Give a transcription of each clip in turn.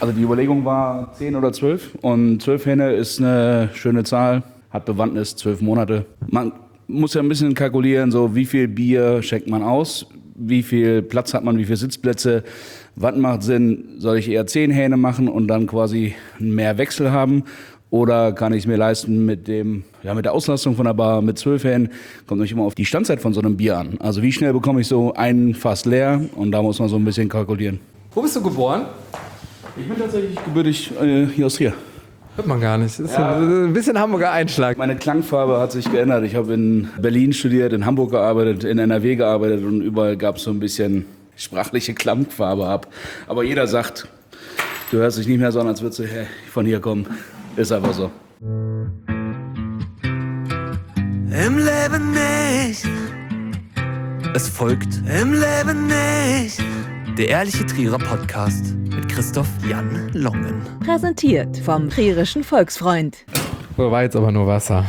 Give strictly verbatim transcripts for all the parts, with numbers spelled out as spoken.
Also die Überlegung war zehn oder zwölf und zwölf Hähne ist eine schöne Zahl, hat Bewandtnis, zwölf Monate. Man muss ja ein bisschen kalkulieren, so wie viel Bier schenkt man aus, wie viel Platz hat man, wie viele Sitzplätze, was macht Sinn, soll ich eher zehn Hähne machen und dann quasi mehr Wechsel haben oder kann ich es mir leisten mit dem, ja, mit der Auslastung von der Bar mit zwölf Hähnen, kommt natürlich immer auf die Standzeit von so einem Bier an. Also wie schnell bekomme ich so ein Fass leer und da muss man so ein bisschen kalkulieren. Wo bist du geboren? Ich bin tatsächlich gebürtig äh, hier aus Trier. Hört man gar nicht. Das ist ja ein bisschen Hamburger Einschlag. Meine Klangfarbe hat sich geändert. Ich habe in Berlin studiert, in Hamburg gearbeitet, in N R W gearbeitet und überall gab es so ein bisschen sprachliche Klangfarbe ab. Aber jeder sagt, du hörst dich nicht mehr so an, als würdest du von hier kommen. Ist einfach so. Im Leben nicht. Es folgt Im Leben nicht. Der ehrliche Trierer Podcast mit Christoph Jan Longen. Präsentiert vom Trierischen Volksfreund. So war jetzt aber nur Wasser.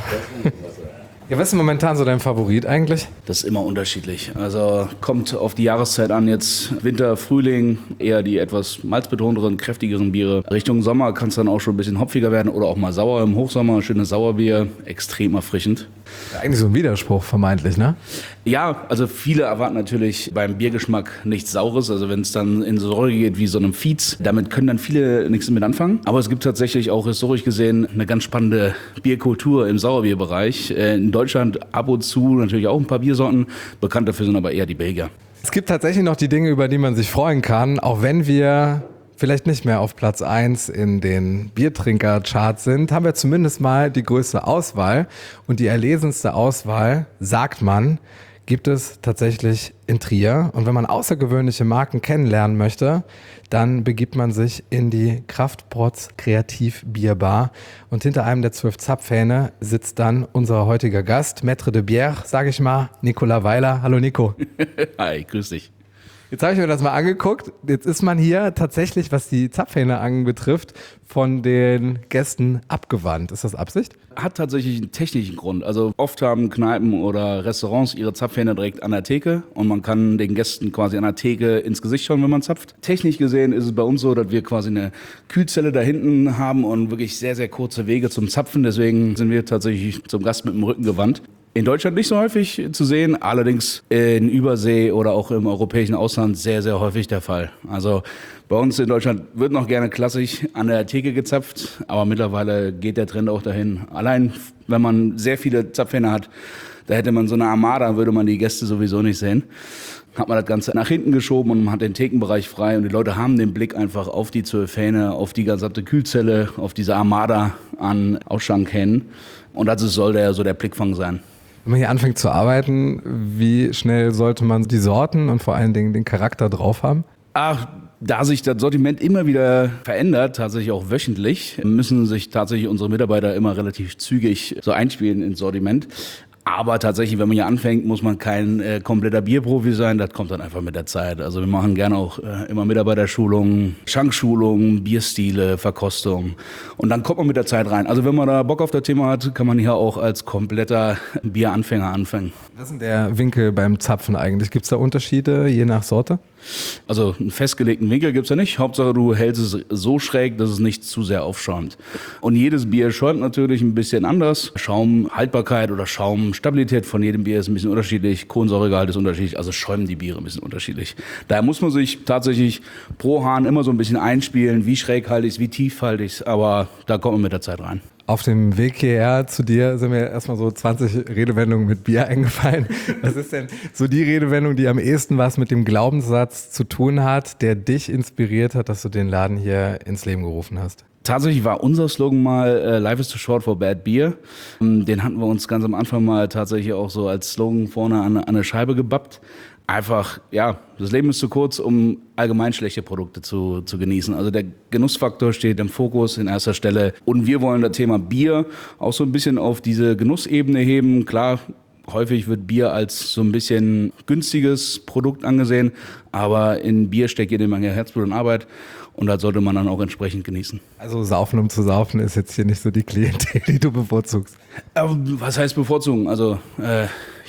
Ja, was ist momentan so dein Favorit eigentlich? Das ist immer unterschiedlich. Also kommt auf die Jahreszeit an. Jetzt Winter, Frühling, eher die etwas malzbetonenderen, kräftigeren Biere. Richtung Sommer kann es dann auch schon ein bisschen hopfiger werden oder auch mal sauer im Hochsommer. Schönes Sauerbier, extrem erfrischend. Ja, eigentlich so ein Widerspruch vermeintlich, ne? Ja, also viele erwarten natürlich beim Biergeschmack nichts Saures. Also wenn es dann in Säure geht wie so einem Fiez, damit können dann viele nichts mit anfangen. Aber es gibt tatsächlich auch historisch gesehen eine ganz spannende Bierkultur im Sauerbierbereich. In Deutschland ab und zu natürlich auch ein paar Biersorten. Bekannt dafür sind aber eher die Belgier. Es gibt tatsächlich noch die Dinge, über die man sich freuen kann, auch wenn wir vielleicht nicht mehr auf Platz eins in den Biertrinker-Charts sind, haben wir zumindest mal die größte Auswahl. Und die erlesenste Auswahl, sagt man, gibt es tatsächlich in Trier. Und wenn man außergewöhnliche Marken kennenlernen möchte, dann begibt man sich in die Kraftprotz Kreativ-Bierbar. Und hinter einem der zwölf Zapfhähne sitzt dann unser heutiger Gast, Maître de Bière, sage ich mal, Nicolas Weiler. Hallo Nico. Hi, grüß dich. Jetzt habe ich mir das mal angeguckt. Jetzt ist man hier tatsächlich, was die Zapfhähne anbetrifft, von den Gästen abgewandt. Ist das Absicht? Hat tatsächlich einen technischen Grund. Also oft haben Kneipen oder Restaurants ihre Zapfhähne direkt an der Theke und man kann den Gästen quasi an der Theke ins Gesicht schauen, wenn man zapft. Technisch gesehen ist es bei uns so, dass wir quasi eine Kühlzelle da hinten haben und wirklich sehr, sehr kurze Wege zum Zapfen. Deswegen sind wir tatsächlich zum Gast mit dem Rücken gewandt. In Deutschland nicht so häufig zu sehen, allerdings in Übersee oder auch im europäischen Ausland sehr, sehr häufig der Fall. Also bei uns in Deutschland wird noch gerne klassisch an der Theke gezapft, aber mittlerweile geht der Trend auch dahin. Allein, wenn man sehr viele Zapfhähne hat, da hätte man so eine Armada, würde man die Gäste sowieso nicht sehen. Hat man das Ganze nach hinten geschoben und man hat den Thekenbereich frei und die Leute haben den Blick einfach auf die zwölf Hähne, auf die gesamte Kühlzelle, auf diese Armada an Ausschankhähnen. Und das soll der, so der Blickfang sein. Wenn man hier anfängt zu arbeiten, wie schnell sollte man die Sorten und vor allen Dingen den Charakter drauf haben? Ach, da sich das Sortiment immer wieder verändert, tatsächlich auch wöchentlich, müssen sich tatsächlich unsere Mitarbeiter immer relativ zügig so einspielen ins Sortiment. Aber tatsächlich, wenn man hier anfängt, muss man kein äh, kompletter Bierprofi sein. Das kommt dann einfach mit der Zeit. Also wir machen gerne auch äh, immer Mitarbeiterschulungen, Schankschulungen, Bierstile, Verkostung. Und dann kommt man mit der Zeit rein. Also wenn man da Bock auf das Thema hat, kann man hier auch als kompletter Bieranfänger anfangen. Was ist denn der Winkel beim Zapfen eigentlich? Gibt es da Unterschiede je nach Sorte? Also einen festgelegten Winkel gibt's ja nicht. Hauptsache du hältst es so schräg, dass es nicht zu sehr aufschäumt. Und jedes Bier schäumt natürlich ein bisschen anders. Schaumhaltbarkeit oder Schaumstabilität von jedem Bier ist ein bisschen unterschiedlich. Kohlensäuregehalt ist unterschiedlich, also schäumen die Biere ein bisschen unterschiedlich. Daher muss man sich tatsächlich pro Hahn immer so ein bisschen einspielen, wie schräg halte ich's, wie tief halte ich's, aber da kommt man mit der Zeit rein. Auf dem Weg hierher zu dir sind mir erstmal so zwanzig Redewendungen mit Bier eingefallen. Was ist denn so die Redewendung, die am ehesten was mit dem Glaubenssatz zu tun hat, der dich inspiriert hat, dass du den Laden hier ins Leben gerufen hast? Tatsächlich war unser Slogan mal äh, Life is too short for bad beer. Den hatten wir uns ganz am Anfang mal tatsächlich auch so als Slogan vorne an, an eine Scheibe gebappt. Einfach, ja, das Leben ist zu kurz, um allgemein schlechte Produkte zu, zu genießen. Also der Genussfaktor steht im Fokus in erster Stelle. Und wir wollen das Thema Bier auch so ein bisschen auf diese Genussebene heben. Klar, häufig wird Bier als so ein bisschen günstiges Produkt angesehen, aber in Bier steckt jede Menge Herzblut und Arbeit. Und das sollte man dann auch entsprechend genießen. Also saufen um zu saufen ist jetzt hier nicht so die Klientel, die du bevorzugst? Aber was heißt bevorzugen? Also äh, ich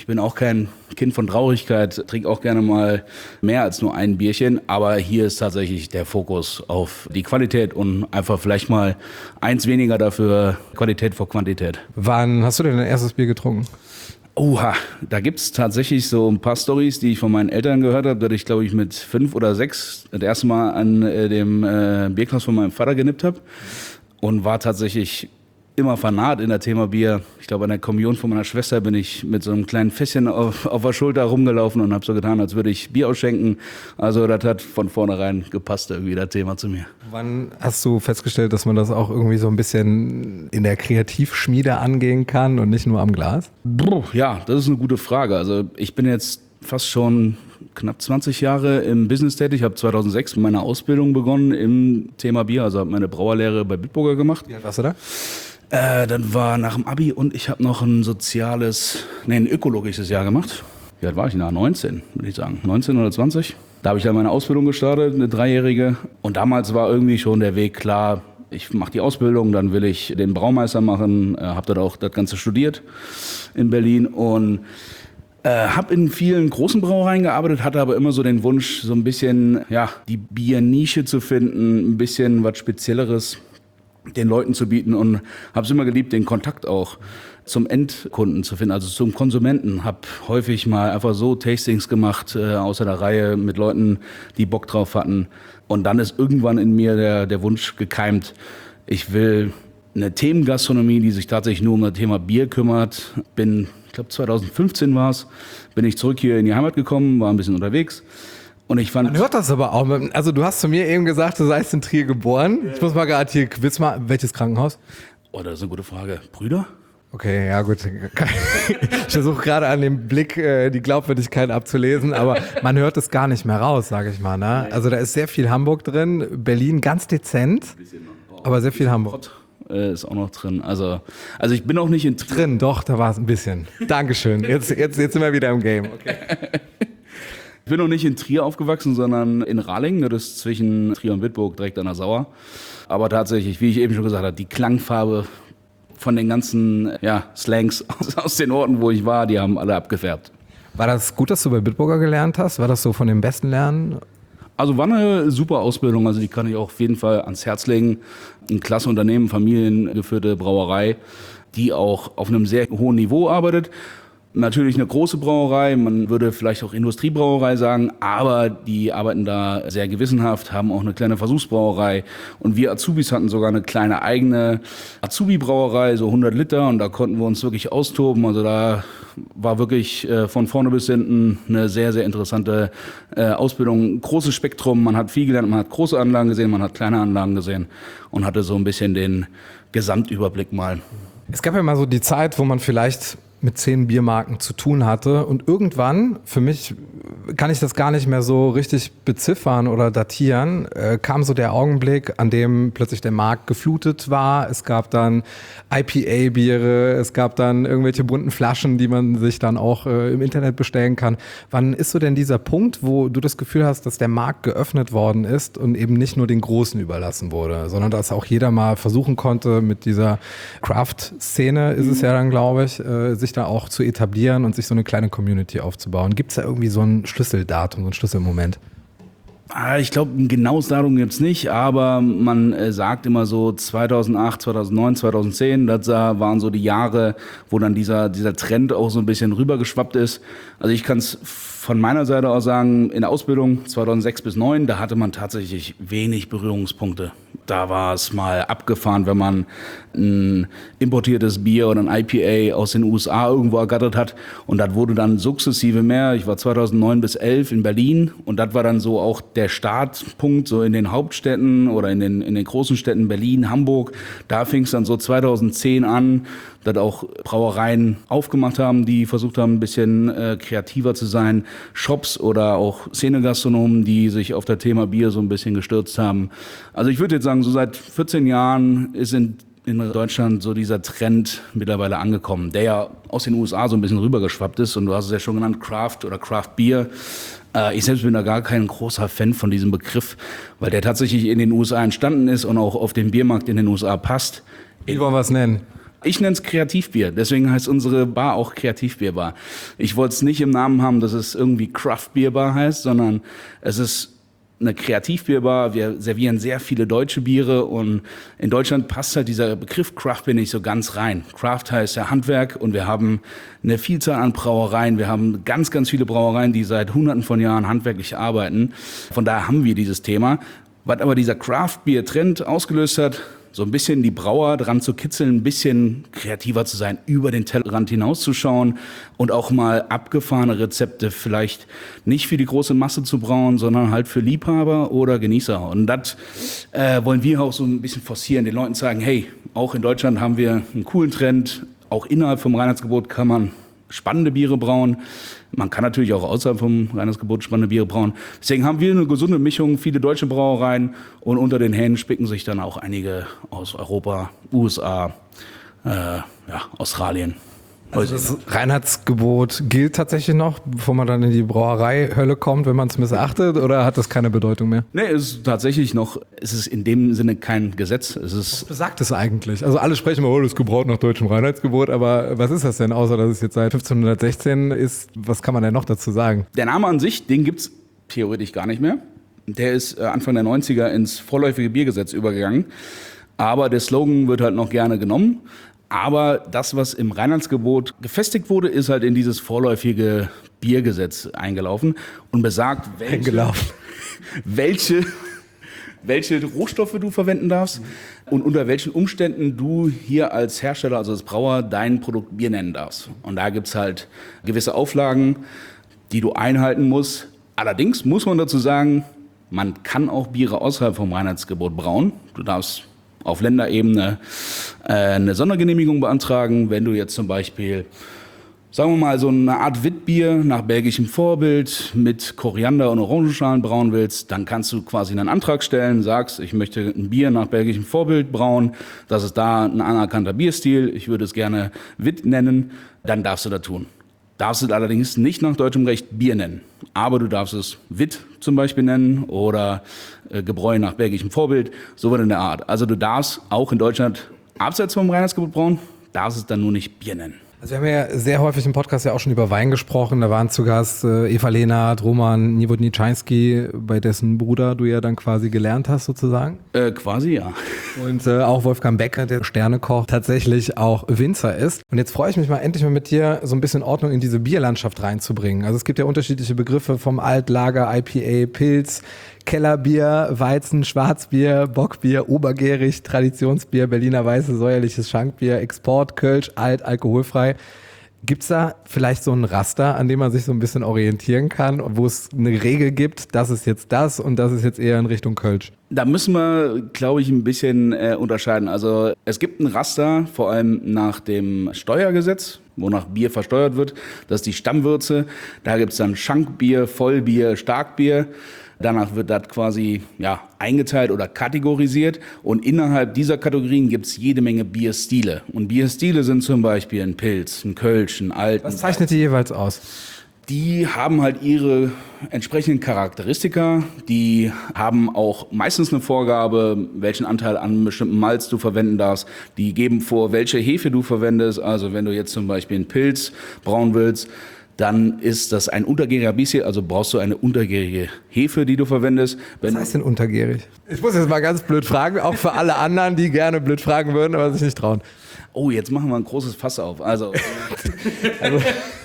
bin auch kein Kind von Traurigkeit, trinke auch gerne mal mehr als nur ein Bierchen, aber hier ist tatsächlich der Fokus auf die Qualität und einfach vielleicht mal eins weniger dafür, Qualität vor Quantität. Wann hast du denn dein erstes Bier getrunken? Oha, da gibt's tatsächlich so ein paar Storys, die ich von meinen Eltern gehört habe, dass ich, glaube ich, mit fünf oder sechs das erste Mal an äh, dem äh, Bierglas von meinem Vater genippt habe und war tatsächlich immer fanat in der Thema Bier. Ich glaube, an der Kommunion von meiner Schwester bin ich mit so einem kleinen Fässchen auf, auf der Schulter rumgelaufen und habe so getan, als würde ich Bier ausschenken. Also das hat von vornherein gepasst, irgendwie das Thema zu mir. Wann hast du festgestellt, dass man das auch irgendwie so ein bisschen in der Kreativschmiede angehen kann und nicht nur am Glas? Ja, das ist eine gute Frage. Also ich bin jetzt fast schon knapp zwanzig Jahre im Business tätig. Ich habe zweitausendsechs meine Ausbildung begonnen im Thema Bier, also habe meine Brauerlehre bei Bitburger gemacht. Wie alt warst du da? Äh, dann war nach dem Abi und ich habe noch ein soziales, nee, ein ökologisches Jahr gemacht. Wie alt war ich denn da? neunzehn, würde ich sagen. neunzehn oder zwanzig. Da habe ich dann meine Ausbildung gestartet, eine dreijährige. Und damals war irgendwie schon der Weg klar, ich mache die Ausbildung, dann will ich den Braumeister machen. Äh, habe dort auch das Ganze studiert in Berlin und äh, habe in vielen großen Brauereien gearbeitet, hatte aber immer so den Wunsch, so ein bisschen ja, die Biernische zu finden, ein bisschen was Spezielleres den Leuten zu bieten und habe es immer geliebt, den Kontakt auch zum Endkunden zu finden, also zum Konsumenten. Habe häufig mal einfach so Tastings gemacht, äh, außer der Reihe mit Leuten, die Bock drauf hatten. Und dann ist irgendwann in mir der, der Wunsch gekeimt, ich will eine Themengastronomie, die sich tatsächlich nur um das Thema Bier kümmert. Bin, ich glaube zweitausendfünfzehn war es, bin ich zurück hier in die Heimat gekommen, war ein bisschen unterwegs. Und ich fand, Man hört das aber auch. Also du hast zu mir eben gesagt, du seist in Trier geboren. Ich muss mal gerade hier, willst du mal, welches Krankenhaus? Oh, das ist eine gute Frage. Brüder? Okay, ja gut. Ich versuche gerade an dem Blick äh, die Glaubwürdigkeit abzulesen, aber man hört es gar nicht mehr raus, sage ich mal. Ne? Also da ist sehr viel Hamburg drin, Berlin ganz dezent, aber sehr viel Hamburg. Äh, ist auch noch drin. Also, also ich bin auch nicht in Trier. Drin, doch, da war es ein bisschen. Dankeschön. Jetzt, jetzt, jetzt sind wir wieder im Game. Okay. Ich bin noch nicht in Trier aufgewachsen, sondern in Ralingen, das ist zwischen Trier und Bitburg, direkt an der Sauer. Aber tatsächlich, wie ich eben schon gesagt habe, die Klangfarbe von den ganzen ja, Slangs aus, aus den Orten, wo ich war, die haben alle abgefärbt. War das gut, dass du bei Bitburger gelernt hast? War das so von den besten Lernen? Also war eine super Ausbildung, also die kann ich auch auf jeden Fall ans Herz legen. Ein klasse Unternehmen, familiengeführte Brauerei, die auch auf einem sehr hohen Niveau arbeitet. Natürlich eine große Brauerei, man würde vielleicht auch Industriebrauerei sagen, aber die arbeiten da sehr gewissenhaft, haben auch eine kleine Versuchsbrauerei und wir Azubis hatten sogar eine kleine eigene Azubi-Brauerei, so hundert Liter und da konnten wir uns wirklich austoben, also da war wirklich äh, von vorne bis hinten eine sehr, sehr interessante äh, Ausbildung, großes Spektrum, man hat viel gelernt, man hat große Anlagen gesehen, man hat kleine Anlagen gesehen und hatte so ein bisschen den Gesamtüberblick mal. Es gab ja mal so die Zeit, wo man vielleicht mit zehn Biermarken zu tun hatte und irgendwann, für mich kann ich das gar nicht mehr so richtig beziffern oder datieren, äh, kam so der Augenblick, an dem plötzlich der Markt geflutet war. Es gab dann I P A-Biere, es gab dann irgendwelche bunten Flaschen, die man sich dann auch äh, im Internet bestellen kann. Wann ist so denn dieser Punkt, wo du das Gefühl hast, dass der Markt geöffnet worden ist und eben nicht nur den Großen überlassen wurde, sondern dass auch jeder mal versuchen konnte, mit dieser Craft-Szene ist es ja dann, glaube ich, äh, sich da auch zu etablieren und sich so eine kleine Community aufzubauen. Gibt es da irgendwie so ein Schlüsseldatum, so ein Schlüsselmoment? Ich glaube, ein genaues Datum gibt's nicht, aber man äh, sagt immer so zweitausendacht, zweitausendneun, zweitausendzehn, das waren so die Jahre, wo dann dieser, dieser Trend auch so ein bisschen rübergeschwappt ist. Also ich kann es von meiner Seite aus sagen, in der Ausbildung zweitausendsechs bis zweitausendneun, da hatte man tatsächlich wenig Berührungspunkte. Da war es mal abgefahren, wenn man ein importiertes Bier oder ein I P A aus den U S A irgendwo ergattert hat. Und das wurde dann sukzessive mehr. Ich war zweitausendneun bis elf in Berlin und das war dann so auch der Startpunkt so in den Hauptstädten oder in den, in den großen Städten Berlin, Hamburg. Da fing es dann so zweitausendzehn an, dass auch Brauereien aufgemacht haben, die versucht haben, ein bisschen äh, kreativer zu sein. Shops oder auch Szenegastronomen, die sich auf das Thema Bier so ein bisschen gestürzt haben. Also ich würde jetzt sagen, so seit vierzehn Jahren ist in, in Deutschland so dieser Trend mittlerweile angekommen, der ja aus den U S A so ein bisschen rübergeschwappt ist. Und du hast es ja schon genannt, Craft oder Craft Beer. Äh, ich selbst bin da gar kein großer Fan von diesem Begriff, weil der tatsächlich in den U S A entstanden ist und auch auf den Biermarkt in den U S A passt. Wie wollen wir es nennen? Ich nenne es Kreativbier, deswegen heißt unsere Bar auch Kreativbierbar. Ich wollte es nicht im Namen haben, dass es irgendwie Craft-Bier-Bar heißt, sondern es ist eine Kreativbierbar. Wir servieren sehr viele deutsche Biere und in Deutschland passt halt dieser Begriff Craft-Bier nicht so ganz rein. Craft heißt ja Handwerk und wir haben eine Vielzahl an Brauereien. Wir haben ganz, ganz viele Brauereien, die seit hunderten von Jahren handwerklich arbeiten. Von daher haben wir dieses Thema. Was aber dieser Craft-Bier-Trend ausgelöst hat, so ein bisschen die Brauer dran zu kitzeln, ein bisschen kreativer zu sein, über den Tellerrand hinauszuschauen und auch mal abgefahrene Rezepte vielleicht nicht für die große Masse zu brauen, sondern halt für Liebhaber oder Genießer. Und das äh, wollen wir auch so ein bisschen forcieren, den Leuten sagen, hey, auch in Deutschland haben wir einen coolen Trend, auch innerhalb vom Reinheitsgebot kann man spannende Biere brauen. Man kann natürlich auch außerhalb vom Reinheitsgebot spannende Biere brauen. Deswegen haben wir eine gesunde Mischung, viele deutsche Brauereien und unter den Händen spicken sich dann auch einige aus Europa, U S A, äh, ja, Australien. Also das Reinheitsgebot gilt tatsächlich noch, bevor man dann in die Brauerei-Hölle kommt, wenn man es missachtet, oder hat das keine Bedeutung mehr? Nee, es ist tatsächlich noch, es ist in dem Sinne kein Gesetz. Es ist was besagt es eigentlich? Also alle sprechen immer, oh, das ist gebraut nach deutschem Reinheitsgebot, aber was ist das denn, außer dass es jetzt seit fünfzehnhundertsechzehn ist? Was kann man denn noch dazu sagen? Der Name an sich, den gibt's theoretisch gar nicht mehr. Der ist Anfang der neunziger ins vorläufige Biergesetz übergegangen. Aber der Slogan wird halt noch gerne genommen. Aber das, was im Reinheitsgebot gefestigt wurde, ist halt in dieses vorläufige Biergesetz eingelaufen und besagt, welche, eingelaufen. welche, welche Rohstoffe du verwenden darfst und unter welchen Umständen du hier als Hersteller, also als Brauer, dein Produkt Bier nennen darfst. Und da gibt's halt gewisse Auflagen, die du einhalten musst. Allerdings muss man dazu sagen, man kann auch Biere außerhalb vom Reinheitsgebot brauen. Du darfst auf Länderebene äh, eine Sondergenehmigung beantragen, wenn du jetzt zum Beispiel, sagen wir mal, so eine Art Witbier nach belgischem Vorbild mit Koriander und Orangenschalen brauen willst, dann kannst du quasi einen Antrag stellen, sagst, ich möchte ein Bier nach belgischem Vorbild brauen, das ist da ein anerkannter Bierstil, ich würde es gerne Wit nennen, dann darfst du das tun. Darfst du allerdings nicht nach deutschem Recht Bier nennen, aber du darfst es Wit zum Beispiel nennen oder äh, Gebräu nach belgischem Vorbild, so wird in der Art. Also du darfst auch in Deutschland abseits vom Reinheitsgebot brauen, darfst es dann nur nicht Bier nennen. Also wir haben ja sehr häufig im Podcast ja auch schon über Wein gesprochen. Da waren zu Gast äh, Eva Lehnart, Roman Niewodniczynski, bei dessen Bruder du ja dann quasi gelernt hast sozusagen. Äh, quasi, ja. Und äh, auch Wolfgang Becker, der Sternekoch, tatsächlich auch Winzer ist. Und jetzt freue ich mich mal endlich mal mit dir so ein bisschen Ordnung in diese Bierlandschaft reinzubringen. Also es gibt ja unterschiedliche Begriffe vom Altlager, I P A, Pilz, Kellerbier, Weizen, Schwarzbier, Bockbier, Obergärig, Traditionsbier, Berliner Weiße, säuerliches Schankbier, Export, Kölsch, alt, alkoholfrei. Gibt's da vielleicht so ein Raster, an dem man sich so ein bisschen orientieren kann, wo es eine Regel gibt, das ist jetzt das und das ist jetzt eher in Richtung Kölsch? Da müssen wir, glaube ich, ein bisschen äh, unterscheiden. Also es gibt ein Raster, vor allem nach dem Steuergesetz, wonach Bier versteuert wird. Das ist die Stammwürze. Da gibt's dann Schankbier, Vollbier, Starkbier. Danach wird das quasi ja, eingeteilt oder kategorisiert und innerhalb dieser Kategorien gibt's jede Menge Bierstile. Und Bierstile sind zum Beispiel ein Pilz, ein Kölsch, ein Alt. Was zeichnet die jeweils aus? Die haben halt ihre entsprechenden Charakteristika, die haben auch meistens eine Vorgabe, welchen Anteil an bestimmten Malz du verwenden darfst. Die geben vor, welche Hefe du verwendest. Also wenn du jetzt zum Beispiel einen Pilz brauen willst, dann ist das ein untergäriger Bier, also brauchst du eine untergärige Hefe, die du verwendest. Wenn Was heißt denn untergärig? Ich muss jetzt mal ganz blöd fragen, auch für alle anderen, die gerne blöd fragen würden, aber sich nicht trauen. Oh, jetzt machen wir ein großes Fass auf. Also, also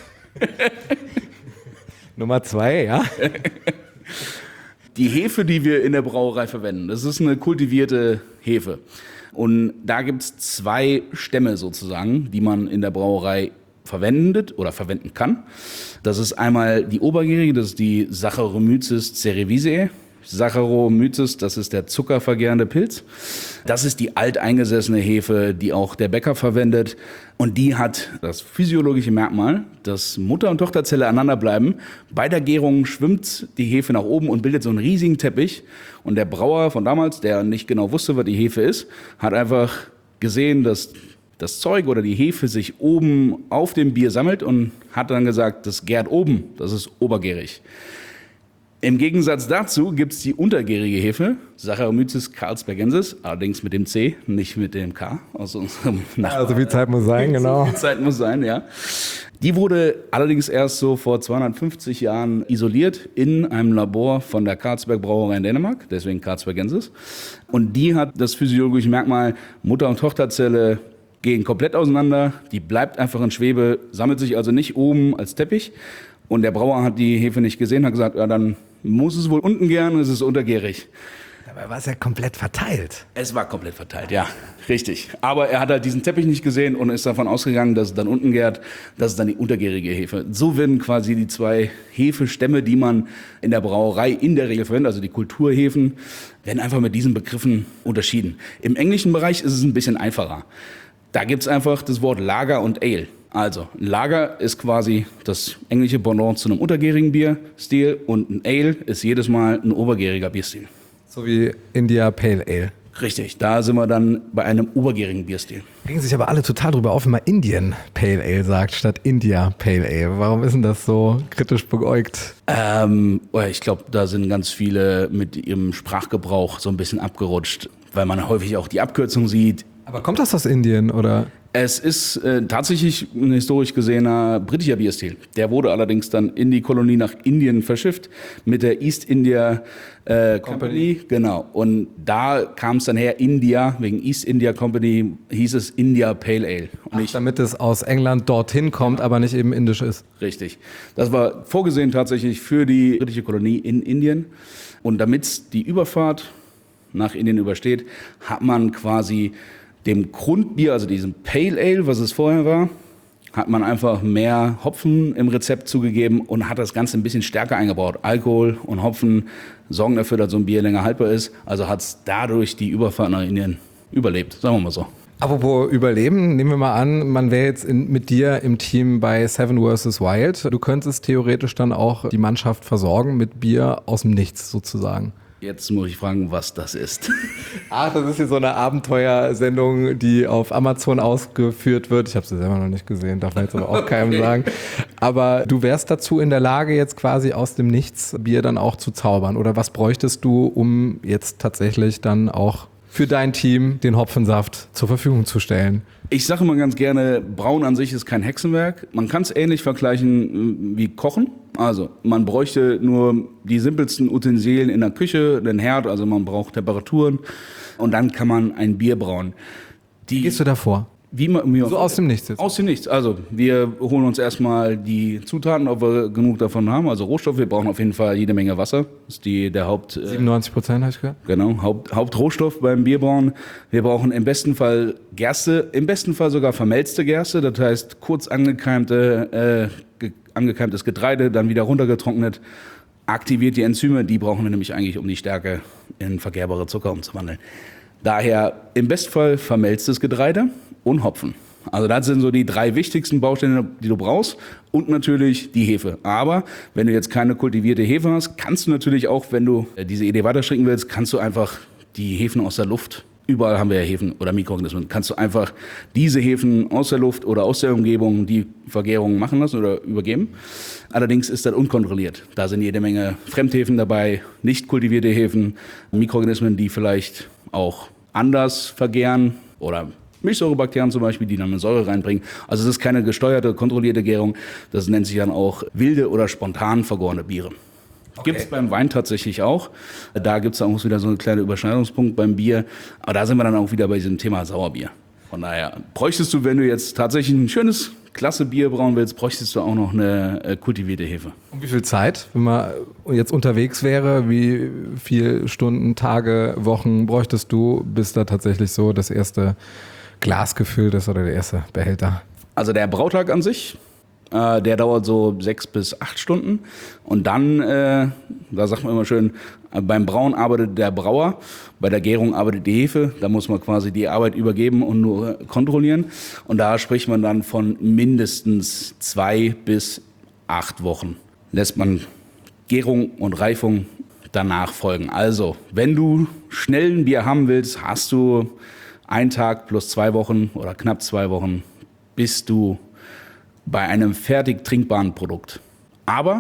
Nummer zwei, ja. Die Hefe, die wir in der Brauerei verwenden, das ist eine kultivierte Hefe. Und da gibt's zwei Stämme sozusagen, die man in der Brauerei verwendet oder verwenden kann. Das ist einmal die obergärige, das ist die Saccharomyces cerevisiae. Saccharomyces, das ist der zuckervergärende Pilz. Das ist die alteingesessene Hefe, die auch der Bäcker verwendet. Und die hat das physiologische Merkmal, dass Mutter- und Tochterzelle aneinander bleiben. Bei der Gärung schwimmt die Hefe nach oben und bildet so einen riesigen Teppich. Und der Brauer von damals, der nicht genau wusste, was die Hefe ist, hat einfach gesehen, dass das Zeug oder die Hefe sich oben auf dem Bier sammelt und hat dann gesagt, das gärt oben, das ist obergärig. Im Gegensatz dazu gibt es die untergärige Hefe, Saccharomyces carlsbergensis, allerdings mit dem C, nicht mit dem K. Aus unserem Also so viel Zeit muss sein, genau. So viel Zeit muss sein, ja. Die wurde allerdings erst so vor zweihundertfünfzig Jahren isoliert in einem Labor von der Carlsberg Brauerei in Dänemark, deswegen Carlsbergensis. Und die hat das physiologische Merkmal, Mutter- und Tochterzelle gehen komplett auseinander, die bleibt einfach in Schwebe, sammelt sich also nicht oben als Teppich. Und der Brauer hat die Hefe nicht gesehen, hat gesagt, ja, dann muss es wohl unten gern, es ist untergärig. Dabei war es ja komplett verteilt. Es war komplett verteilt, ja, richtig. Aber er hat halt diesen Teppich nicht gesehen und ist davon ausgegangen, dass es dann unten gärt, das ist dann die untergärige Hefe. So werden quasi die zwei Hefestämme, die man in der Brauerei in der Regel verwendet, also die Kulturhefen, werden einfach mit diesen Begriffen unterschieden. Im englischen Bereich ist es ein bisschen einfacher. Da gibt es einfach das Wort Lager und Ale. Also, ein Lager ist quasi das englische Pendant zu einem untergärigen Bierstil und ein Ale ist jedes Mal ein obergäriger Bierstil. So wie India Pale Ale. Richtig, da sind wir dann bei einem obergärigen Bierstil. Regen sich aber alle total drüber auf, wenn man Indian Pale Ale sagt, statt India Pale Ale. Warum ist denn das so kritisch beäugt? Ähm, ich glaube, da sind ganz viele mit ihrem Sprachgebrauch so ein bisschen abgerutscht, weil man häufig auch die Abkürzung sieht. Aber kommt das aus Indien, oder? Es ist äh, tatsächlich ein historisch gesehener britischer Bierstil. Der wurde allerdings dann in die Kolonie nach Indien verschifft mit der East India äh, Company. Company. Genau. Und da kam es dann her, India, wegen East India Company hieß es India Pale Ale. Und Ach, ich, damit es aus England dorthin kommt, aber nicht eben indisch ist. Richtig. Das war vorgesehen tatsächlich für die britische Kolonie in Indien. Und damit die Überfahrt nach Indien übersteht, hat man quasi dem Grundbier, also diesem Pale Ale, was es vorher war, hat man einfach mehr Hopfen im Rezept zugegeben und hat das Ganze ein bisschen stärker eingebaut. Alkohol und Hopfen sorgen dafür, dass so ein Bier länger haltbar ist. Also hat es dadurch die Überfahrt nach Indien überlebt, sagen wir mal so. Apropos Überleben, nehmen wir mal an, man wäre jetzt in, mit dir im Team bei Seven versus. Wild. Du könntest theoretisch dann auch die Mannschaft versorgen mit Bier aus dem Nichts sozusagen. Jetzt muss ich fragen, was das ist. Ach, das ist hier so eine Abenteuersendung, die auf Amazon ausgeführt wird. Ich habe sie selber noch nicht gesehen, darf man jetzt aber auch keinem sagen. Aber du wärst dazu in der Lage, jetzt quasi aus dem Nichts Bier dann auch zu zaubern. Oder was bräuchtest du, um jetzt tatsächlich dann auch für dein Team den Hopfensaft zur Verfügung zu stellen? Ich sage immer ganz gerne, Brauen an sich ist kein Hexenwerk. Man kann es ähnlich vergleichen wie Kochen. Also man bräuchte nur die simpelsten Utensilien in der Küche, den Herd, also man braucht Temperaturen und dann kann man ein Bier brauen. Die, Wie gehst du davor? Wie man, wie So aus dem Nichts jetzt? Aus dem Nichts. Also wir holen uns erstmal die Zutaten, ob wir genug davon haben. Also Rohstoffe, wir brauchen auf jeden Fall jede Menge Wasser. Das ist die, der Haupt... siebenundneunzig Prozent, habe ich gehört. Genau, Haupt, Hauptrohstoff beim Bierbrauen. Wir brauchen im besten Fall Gerste, im besten Fall sogar vermelzte Gerste. Das heißt kurz angekeimte, äh, ge, angekeimtes Getreide, dann wieder runtergetrocknet. Aktiviert die Enzyme, die brauchen wir nämlich eigentlich, um die Stärke in verkehrbare Zucker umzuwandeln. Daher im Bestfall vermelztes Getreide und Hopfen. Also das sind so die drei wichtigsten Bausteine, die du brauchst und natürlich die Hefe. Aber wenn du jetzt keine kultivierte Hefe hast, kannst du natürlich auch, wenn du diese Idee weiterstricken willst, kannst du einfach die Hefen aus der Luft, überall haben wir ja Hefen oder Mikroorganismen, kannst du einfach diese Hefen aus der Luft oder aus der Umgebung die Vergärung machen lassen oder übergeben. Allerdings ist das unkontrolliert. Da sind jede Menge Fremdhefen dabei, nicht kultivierte Hefen, Mikroorganismen, die vielleicht auch anders vergären oder Milchsäurebakterien zum Beispiel, die dann eine Säure reinbringen. Also es ist keine gesteuerte, kontrollierte Gärung. Das nennt sich dann auch wilde oder spontan vergorene Biere. Okay. Gibt es beim Wein tatsächlich auch. Da gibt es auch wieder so einen kleinen Überschneidungspunkt beim Bier. Aber da sind wir dann auch wieder bei diesem Thema Sauerbier. Von daher bräuchtest du, wenn du jetzt tatsächlich ein schönes, klasse Bier brauen willst, bräuchtest du auch noch eine äh, kultivierte Hefe. Und wie viel Zeit, wenn man jetzt unterwegs wäre, wie viele Stunden, Tage, Wochen bräuchtest du, bis da tatsächlich so das erste Glas gefüllt ist oder der erste Behälter? Also der Brautag an sich, äh, der dauert so sechs bis acht Stunden. Und dann, äh, da sagt man immer schön, äh, beim Brauen arbeitet der Brauer, bei der Gärung arbeitet die Hefe. Da muss man quasi die Arbeit übergeben und nur kontrollieren. Und da spricht man dann von mindestens zwei bis acht Wochen. Lässt man Gärung und Reifung danach folgen. Also, wenn du schnell ein Bier haben willst, hast du ein Tag plus zwei Wochen oder knapp zwei Wochen bist du bei einem fertig trinkbaren Produkt. Aber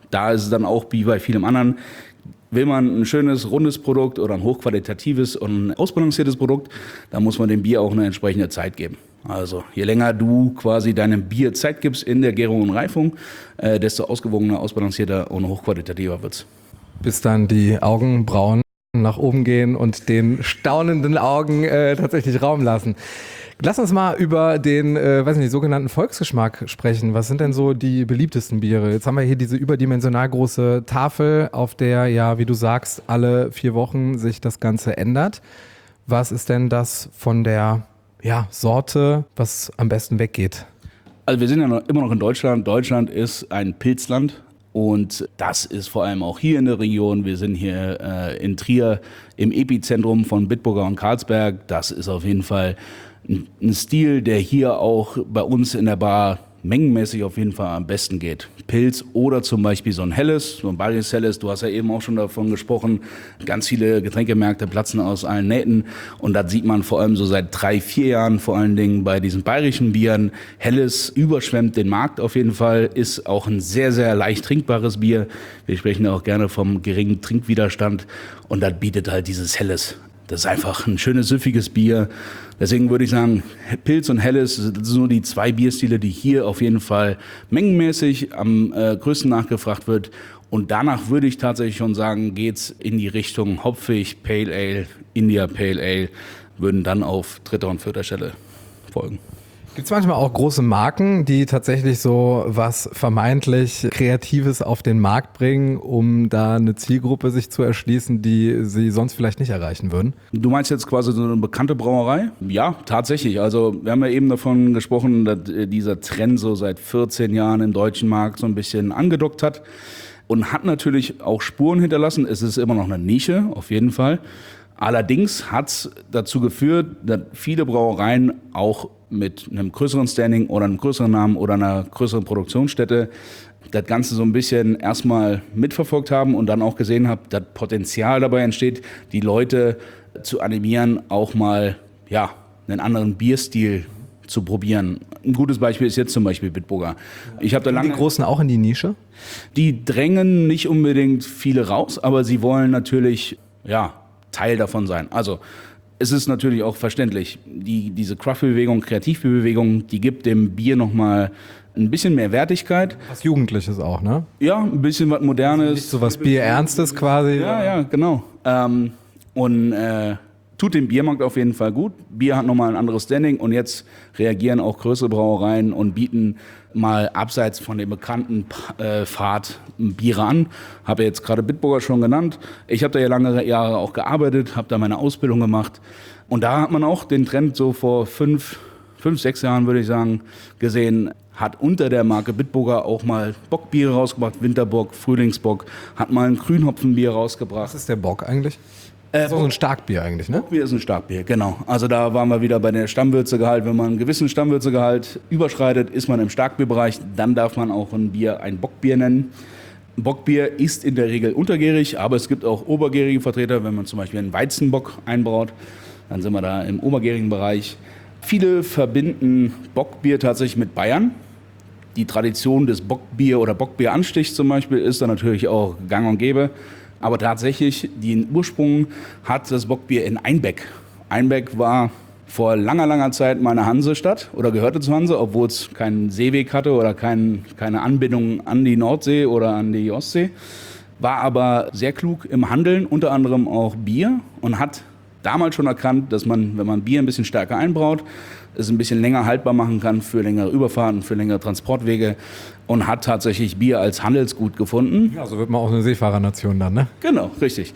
da ist es dann auch wie bei vielem anderen, will man ein schönes, rundes Produkt oder ein hochqualitatives und ein ausbalanciertes Produkt, dann muss man dem Bier auch eine entsprechende Zeit geben. Also je länger du quasi deinem Bier Zeit gibst in der Gärung und Reifung, äh, desto ausgewogener, ausbalancierter und hochqualitativer wird's. Bis dann die Augenbrauen nach oben gehen und den staunenden Augen äh, tatsächlich Raum lassen. Lass uns mal über den, äh, weiß nicht, sogenannten Volksgeschmack sprechen. Was sind denn so die beliebtesten Biere? Jetzt haben wir hier diese überdimensional große Tafel, auf der ja, wie du sagst, alle vier Wochen sich das Ganze ändert. Was ist denn das von der ja, Sorte, was am besten weggeht? Also wir sind ja noch, immer noch in Deutschland. Deutschland ist ein Pilzland. Und das ist vor allem auch hier in der Region. Wir sind hier äh, in Trier im Epizentrum von Bitburger und Carlsberg. Das ist auf jeden Fall ein, ein Stil, der hier auch bei uns in der Bar mengenmäßig auf jeden Fall am besten geht. Pilz oder zum Beispiel so ein Helles, so ein bayerisches Helles. Du hast ja eben auch schon davon gesprochen. Ganz viele Getränkemärkte platzen aus allen Nähten. Und das sieht man vor allem so seit drei, vier Jahren, vor allen Dingen bei diesen bayerischen Bieren. Helles überschwemmt den Markt auf jeden Fall, ist auch ein sehr, sehr leicht trinkbares Bier. Wir sprechen auch gerne vom geringen Trinkwiderstand. Und das bietet halt dieses Helles. Das ist einfach ein schönes, süffiges Bier. Deswegen würde ich sagen, Pilz und Helles, das sind nur die zwei Bierstile, die hier auf jeden Fall mengenmäßig am äh, größten nachgefragt wird. Und danach würde ich tatsächlich schon sagen, geht's in die Richtung hopfig, Pale Ale, India Pale Ale, würden dann auf dritter und vierter Stelle folgen. Gibt es manchmal auch große Marken, die tatsächlich so was vermeintlich Kreatives auf den Markt bringen, um da eine Zielgruppe sich zu erschließen, die sie sonst vielleicht nicht erreichen würden? Du meinst jetzt quasi so eine bekannte Brauerei? Ja, tatsächlich. Also wir haben ja eben davon gesprochen, dass dieser Trend so seit vierzehn Jahren im deutschen Markt so ein bisschen angedockt hat und hat natürlich auch Spuren hinterlassen. Es ist immer noch eine Nische, auf jeden Fall. Allerdings hat es dazu geführt, dass viele Brauereien auch mit einem größeren Standing oder einem größeren Namen oder einer größeren Produktionsstätte das Ganze so ein bisschen erstmal mitverfolgt haben und dann auch gesehen haben, dass Potenzial dabei entsteht, die Leute zu animieren, auch mal ja, einen anderen Bierstil zu probieren. Ein gutes Beispiel ist jetzt zum Beispiel Bitburger. Ich habe da lange die Großen auch in die Nische? Die drängen nicht unbedingt viele raus, aber sie wollen natürlich ja, Teil davon sein. Also es ist natürlich auch verständlich, die, diese Craft-Bewegung, Kreativbewegung, die gibt dem Bier nochmal ein bisschen mehr Wertigkeit. Was Jugendliches auch, ne? Ja, ein bisschen was Modernes. Nicht so was Bierernstes quasi. Ja, ja, genau. Ähm, und äh, tut dem Biermarkt auf jeden Fall gut. Bier hat nochmal ein anderes Standing und jetzt reagieren auch größere Brauereien und bieten mal abseits von dem bekannten äh, Pfad Biere an. Habe jetzt gerade Bitburger schon genannt. Ich habe da ja lange Jahre auch gearbeitet, habe da meine Ausbildung gemacht. Und da hat man auch den Trend so vor fünf, fünf, sechs Jahren, würde ich sagen, gesehen, hat unter der Marke Bitburger auch mal Bockbiere rausgebracht, Winterbock, Frühlingsbock, hat mal ein Grünhopfenbier rausgebracht. Was ist der Bock eigentlich? Das ist auch so ein Starkbier eigentlich, ne? Bockbier ist ein Starkbier, genau. Also da waren wir wieder bei der Stammwürzegehalt. Wenn man einen gewissen Stammwürzegehalt überschreitet, ist man im Starkbierbereich. Dann darf man auch ein Bier ein Bockbier nennen. Bockbier ist in der Regel untergärig, aber es gibt auch obergärige Vertreter. Wenn man zum Beispiel einen Weizenbock einbraut, dann sind wir da im obergärigen Bereich. Viele verbinden Bockbier tatsächlich mit Bayern. Die Tradition des Bockbier oder Bockbieranstichs zum Beispiel ist da natürlich auch gang und gäbe. Aber tatsächlich, den Ursprung hat das Bockbier in Einbeck. Einbeck war vor langer, langer Zeit mal eine Hansestadt oder gehörte zu Hanse, obwohl es keinen Seeweg hatte oder kein, keine Anbindung an die Nordsee oder an die Ostsee. War aber sehr klug im Handeln, unter anderem auch Bier, und hat damals schon erkannt, dass man, wenn man Bier ein bisschen stärker einbraut, es ein bisschen länger haltbar machen kann für längere Überfahrten, für längere Transportwege, und hat tatsächlich Bier als Handelsgut gefunden. Ja, so wird man auch eine Seefahrernation dann, ne? Genau, richtig.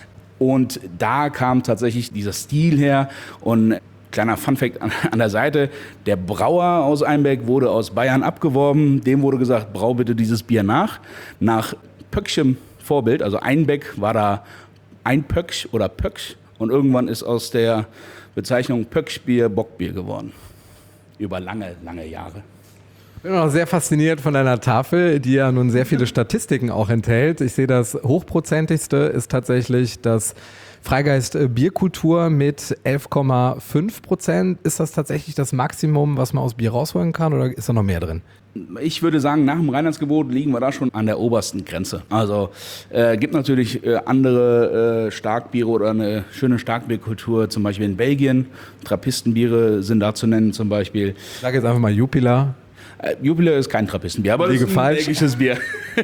Und da kam tatsächlich dieser Stil her. Und kleiner Funfact an, an der Seite, der Brauer aus Einbeck wurde aus Bayern abgeworben. Dem wurde gesagt, brau bitte dieses Bier nach. Nach Pöckchem Vorbild, also Einbeck war da ein Pöckch oder Pöckch. Und irgendwann ist aus der Bezeichnung Pöckchbier Bockbier geworden. Über lange, lange Jahre. Ich bin noch sehr fasziniert von deiner Tafel, die ja nun sehr viele Statistiken auch enthält. Ich sehe, das hochprozentigste ist tatsächlich das Freigeist äh, Bierkultur mit elf Komma fünf Prozent. Ist das tatsächlich das Maximum, was man aus Bier rausholen kann, oder ist da noch mehr drin? Ich würde sagen, nach dem Reinheitsgebot liegen wir da schon an der obersten Grenze. Also äh, gibt natürlich äh, andere äh, Starkbiere oder eine schöne Starkbierkultur, zum Beispiel in Belgien. Trappistenbiere sind da zu nennen zum Beispiel. Ich sage jetzt einfach mal Jupiler. Äh, Jupiler ist kein Trappistenbier, aber Liege ist ein falsch. belgisches Bier.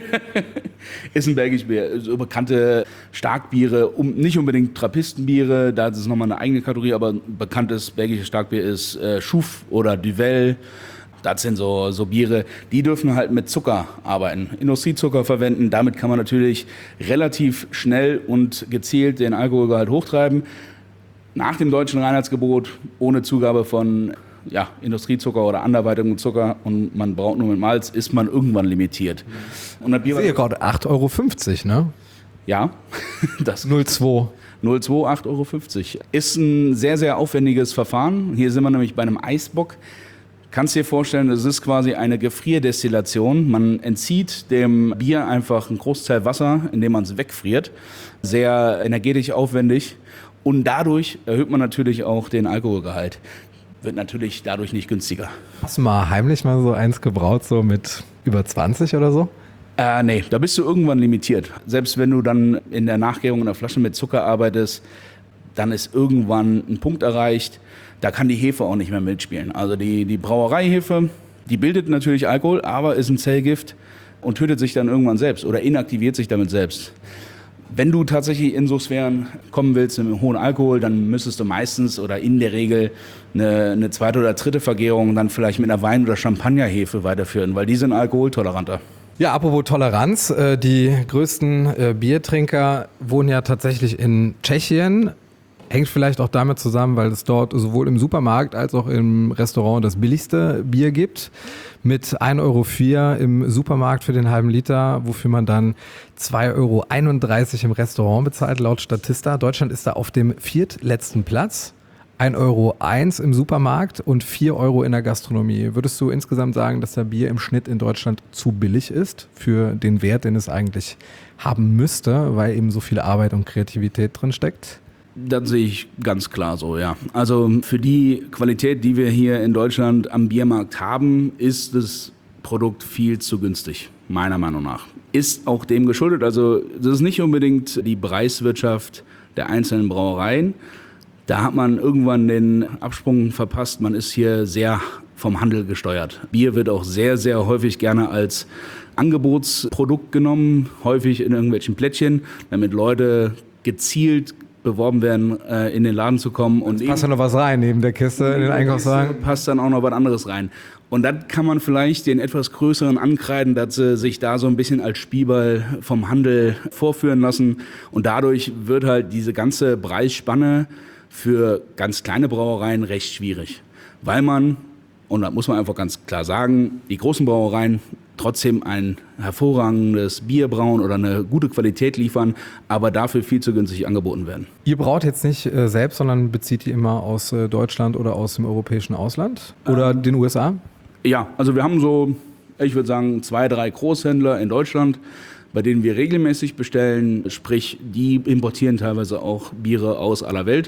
Ist ein belgisches Bier. So bekannte Starkbiere, um, nicht unbedingt Trappistenbiere, da ist es nochmal eine eigene Kategorie, aber ein bekanntes belgisches Starkbier ist äh, Schuf oder Duvel. Das sind so, so Biere, die dürfen halt mit Zucker arbeiten, Industriezucker verwenden. Damit kann man natürlich relativ schnell und gezielt den Alkoholgehalt hochtreiben. Nach dem deutschen Reinheitsgebot, ohne Zugabe von ja, Industriezucker oder anderweitigem Zucker und man braucht nur mit Malz, ist man irgendwann limitiert. Und das Bier, Ich sehe gerade acht Euro fünfzig, ne? ja, das null Komma zwei. null Komma zwei, acht Euro fünfzig. Ist ein sehr, sehr aufwendiges Verfahren. Hier sind wir nämlich bei einem Eisbock. Kannst dir vorstellen, es ist quasi eine Gefrierdestillation. Man entzieht dem Bier einfach einen Großteil Wasser, indem man es wegfriert. Sehr energetisch aufwendig. Und dadurch erhöht man natürlich auch den Alkoholgehalt. Wird natürlich dadurch nicht günstiger. Hast du mal heimlich mal so eins gebraut, so mit über zwanzig oder so? Äh, nee, da bist du irgendwann limitiert. Selbst wenn du dann in der Nachgärung in der Flasche mit Zucker arbeitest, dann ist irgendwann ein Punkt erreicht, da kann die Hefe auch nicht mehr mitspielen. Also die, die Brauereihefe, die bildet natürlich Alkohol, aber ist ein Zellgift und tötet sich dann irgendwann selbst oder inaktiviert sich damit selbst. Wenn du tatsächlich in so Sphären kommen willst mit hohem Alkohol, dann müsstest du meistens oder in der Regel eine, eine zweite oder dritte Vergärung dann vielleicht mit einer Wein- oder Champagnerhefe weiterführen, weil die sind alkoholtoleranter. Ja, apropos Toleranz, äh, die größten äh, Biertrinker wohnen ja tatsächlich in Tschechien. Hängt vielleicht auch damit zusammen, weil es dort sowohl im Supermarkt als auch im Restaurant das billigste Bier gibt. Mit ein Euro vier im Supermarkt für den halben Liter, wofür man dann zwei Euro einunddreißig im Restaurant bezahlt, laut Statista. Deutschland ist da auf dem viertletzten Platz. ein Euro eins im Supermarkt und vier Euro in der Gastronomie. Würdest du insgesamt sagen, dass der Bier im Schnitt in Deutschland zu billig ist für den Wert, den es eigentlich haben müsste, weil eben so viel Arbeit und Kreativität drin steckt? Das sehe ich ganz klar so, ja. Also für die Qualität, die wir hier in Deutschland am Biermarkt haben, ist das Produkt viel zu günstig, meiner Meinung nach. Ist auch dem geschuldet, also das ist nicht unbedingt die Preiswirtschaft der einzelnen Brauereien. Da hat man irgendwann den Absprung verpasst, man ist hier sehr vom Handel gesteuert. Bier wird auch sehr, sehr häufig gerne als Angebotsprodukt genommen, häufig in irgendwelchen Plättchen, damit Leute gezielt beworben werden, äh, in den Laden zu kommen. Und passt da noch was rein neben der Kiste in den Einkaufswagen? Passt dann auch noch was anderes rein. Und dann kann man vielleicht den etwas größeren ankreiden, dass sie sich da so ein bisschen als Spielball vom Handel vorführen lassen. Und dadurch wird halt diese ganze Preisspanne für ganz kleine Brauereien recht schwierig. Weil man, und da muss man einfach ganz klar sagen, die großen Brauereien trotzdem ein hervorragendes Bier brauen oder eine gute Qualität liefern, aber dafür viel zu günstig angeboten werden. Ihr braut jetzt nicht äh, selbst, sondern bezieht die immer aus äh, Deutschland oder aus dem europäischen Ausland oder ähm, den U S A? Ja, also wir haben so, ich würde sagen, zwei, drei Großhändler in Deutschland, bei denen wir regelmäßig bestellen, sprich, die importieren teilweise auch Biere aus aller Welt.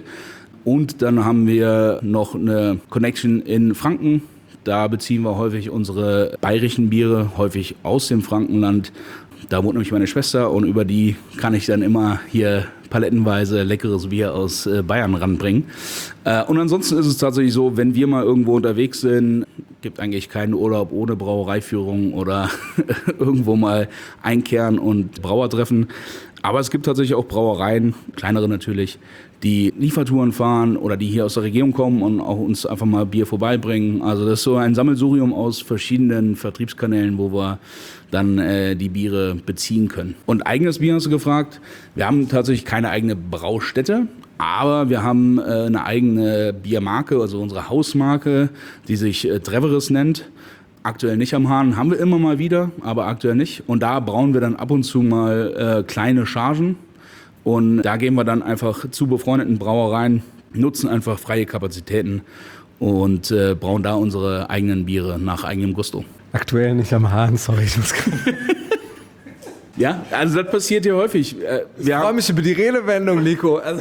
Und dann haben wir noch eine Connection in Franken. Da beziehen wir häufig unsere bayerischen Biere, häufig aus dem Frankenland. Da wohnt nämlich meine Schwester und über die kann ich dann immer hier palettenweise leckeres Bier aus Bayern ranbringen. Und ansonsten ist es tatsächlich so, wenn wir mal irgendwo unterwegs sind, gibt eigentlich keinen Urlaub ohne Brauereiführung oder irgendwo mal einkehren und Brauer treffen. Aber es gibt tatsächlich auch Brauereien, kleinere natürlich, die Liefertouren fahren oder die hier aus der Region kommen und auch uns einfach mal Bier vorbeibringen. Also das ist so ein Sammelsurium aus verschiedenen Vertriebskanälen, wo wir dann äh, die Biere beziehen können. Und eigenes Bier hast du gefragt. Wir haben tatsächlich keine eigene Braustätte, aber wir haben äh, eine eigene Biermarke, also unsere Hausmarke, die sich äh, Treveris nennt. Aktuell nicht am Hahn, haben wir immer mal wieder, aber aktuell nicht. Und da brauen wir dann ab und zu mal äh, kleine Chargen. Und da gehen wir dann einfach zu befreundeten Brauereien, nutzen einfach freie Kapazitäten und äh, brauen da unsere eigenen Biere nach eigenem Gusto. Aktuell nicht am Hahn, sorry. Ja, also das passiert hier häufig. Äh, Ich wir freue haben, mich über die Redewendung, Nico. Also,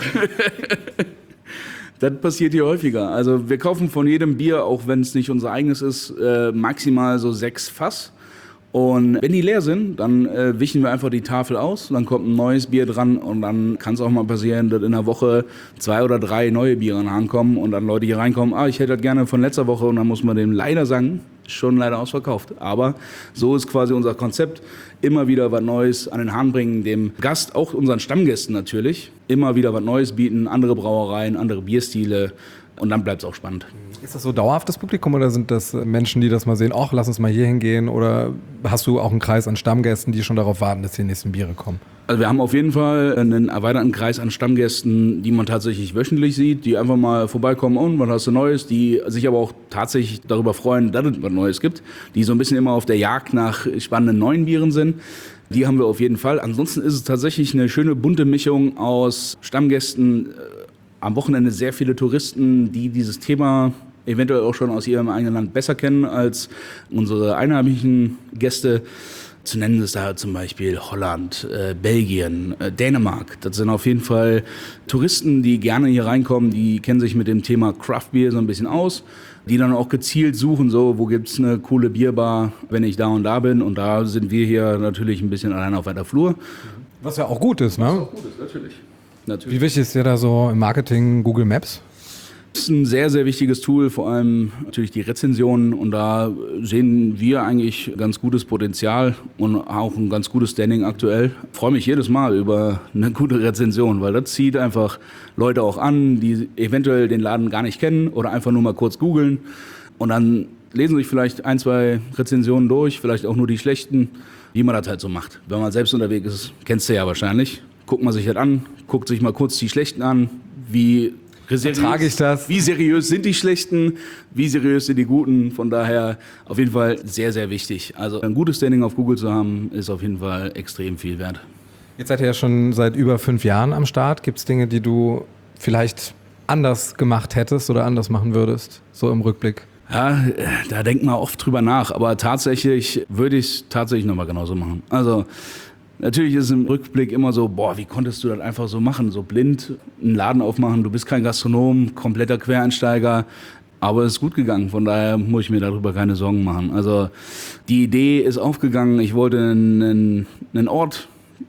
das passiert hier häufiger. Also wir kaufen von jedem Bier, auch wenn es nicht unser eigenes ist, äh, maximal so sechs Fass. Und wenn die leer sind, dann äh, wischen wir einfach die Tafel aus, dann kommt ein neues Bier dran und dann kann es auch mal passieren, dass in der Woche zwei oder drei neue Biere ankommen und dann Leute hier reinkommen, ah, ich hätte das gerne von letzter Woche und dann muss man dem leider sagen, schon leider ausverkauft. Aber so ist quasi unser Konzept, immer wieder was Neues an den Hahn bringen, dem Gast, auch unseren Stammgästen natürlich, immer wieder was Neues bieten, andere Brauereien, andere Bierstile und dann bleibt es auch spannend. ist das so dauerhaftes Publikum oder sind das Menschen, die das mal sehen, ach, lass uns mal hier hingehen? Oder hast du auch einen Kreis an Stammgästen, die schon darauf warten, dass die nächsten Biere kommen? Also wir haben auf jeden Fall einen erweiterten Kreis an Stammgästen, die man tatsächlich wöchentlich sieht, die einfach mal vorbeikommen, und was hast du Neues, die sich aber auch tatsächlich darüber freuen, dass es was Neues gibt, die so ein bisschen immer auf der Jagd nach spannenden neuen Bieren sind. Die haben wir auf jeden Fall. Ansonsten ist es tatsächlich eine schöne bunte Mischung aus Stammgästen, am Wochenende sehr viele Touristen, die dieses Thema eventuell auch schon aus ihrem eigenen Land besser kennen als unsere einheimischen Gäste. Zu nennen ist da zum Beispiel Holland, äh, Belgien, äh, Dänemark. Das sind auf jeden Fall Touristen, die gerne hier reinkommen, die kennen sich mit dem Thema Craft Beer so ein bisschen aus, die dann auch gezielt suchen, so, wo gibt's eine coole Bierbar, wenn ich da und da bin. Und da sind wir hier natürlich ein bisschen allein auf weiter Flur. Was ja auch gut ist, ne? Was auch gut ist, natürlich. natürlich. Wie wichtig ist dir da so im Marketing Google Maps? Das ist ein sehr, sehr wichtiges Tool, vor allem natürlich die Rezensionen, und da sehen wir eigentlich ganz gutes Potenzial und auch ein ganz gutes Standing aktuell. Ich freue mich jedes Mal über eine gute Rezension, weil das zieht einfach Leute auch an, die eventuell den Laden gar nicht kennen oder einfach nur mal kurz googeln und dann lesen sich vielleicht ein, zwei Rezensionen durch, vielleicht auch nur die schlechten, wie man das halt so macht. Wenn man selbst unterwegs ist, kennst du ja wahrscheinlich, guckt man sich das an, guckt sich mal kurz die schlechten an, wie Trage ich das? Wie seriös sind die Schlechten, wie seriös sind die Guten? Von daher auf jeden Fall sehr, sehr wichtig. Also ein gutes Standing auf Google zu haben, ist auf jeden Fall extrem viel wert. Jetzt seid ihr ja schon seit über fünf Jahren am Start. Gibt es Dinge, die du vielleicht anders gemacht hättest oder anders machen würdest, so im Rückblick? Ja, da denkt man oft drüber nach, aber tatsächlich würde ich es tatsächlich nochmal genauso machen. Also natürlich ist es im Rückblick immer so, boah, wie konntest du das einfach so machen, so blind einen Laden aufmachen, du bist kein Gastronom, kompletter Quereinsteiger, aber es ist gut gegangen, von daher muss ich mir darüber keine Sorgen machen. Also die Idee ist aufgegangen, ich wollte einen, einen Ort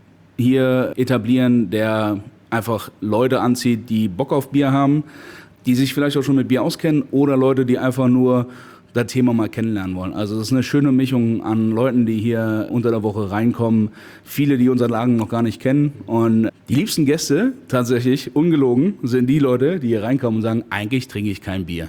hier etablieren, der einfach Leute anzieht, die Bock auf Bier haben, die sich vielleicht auch schon mit Bier auskennen oder Leute, die einfach nur das Thema mal kennenlernen wollen. Also das ist eine schöne Mischung an Leuten, die hier unter der Woche reinkommen. Viele, die unseren Laden noch gar nicht kennen. Und die liebsten Gäste, tatsächlich, ungelogen, sind die Leute, die hier reinkommen und sagen, eigentlich trinke ich kein Bier.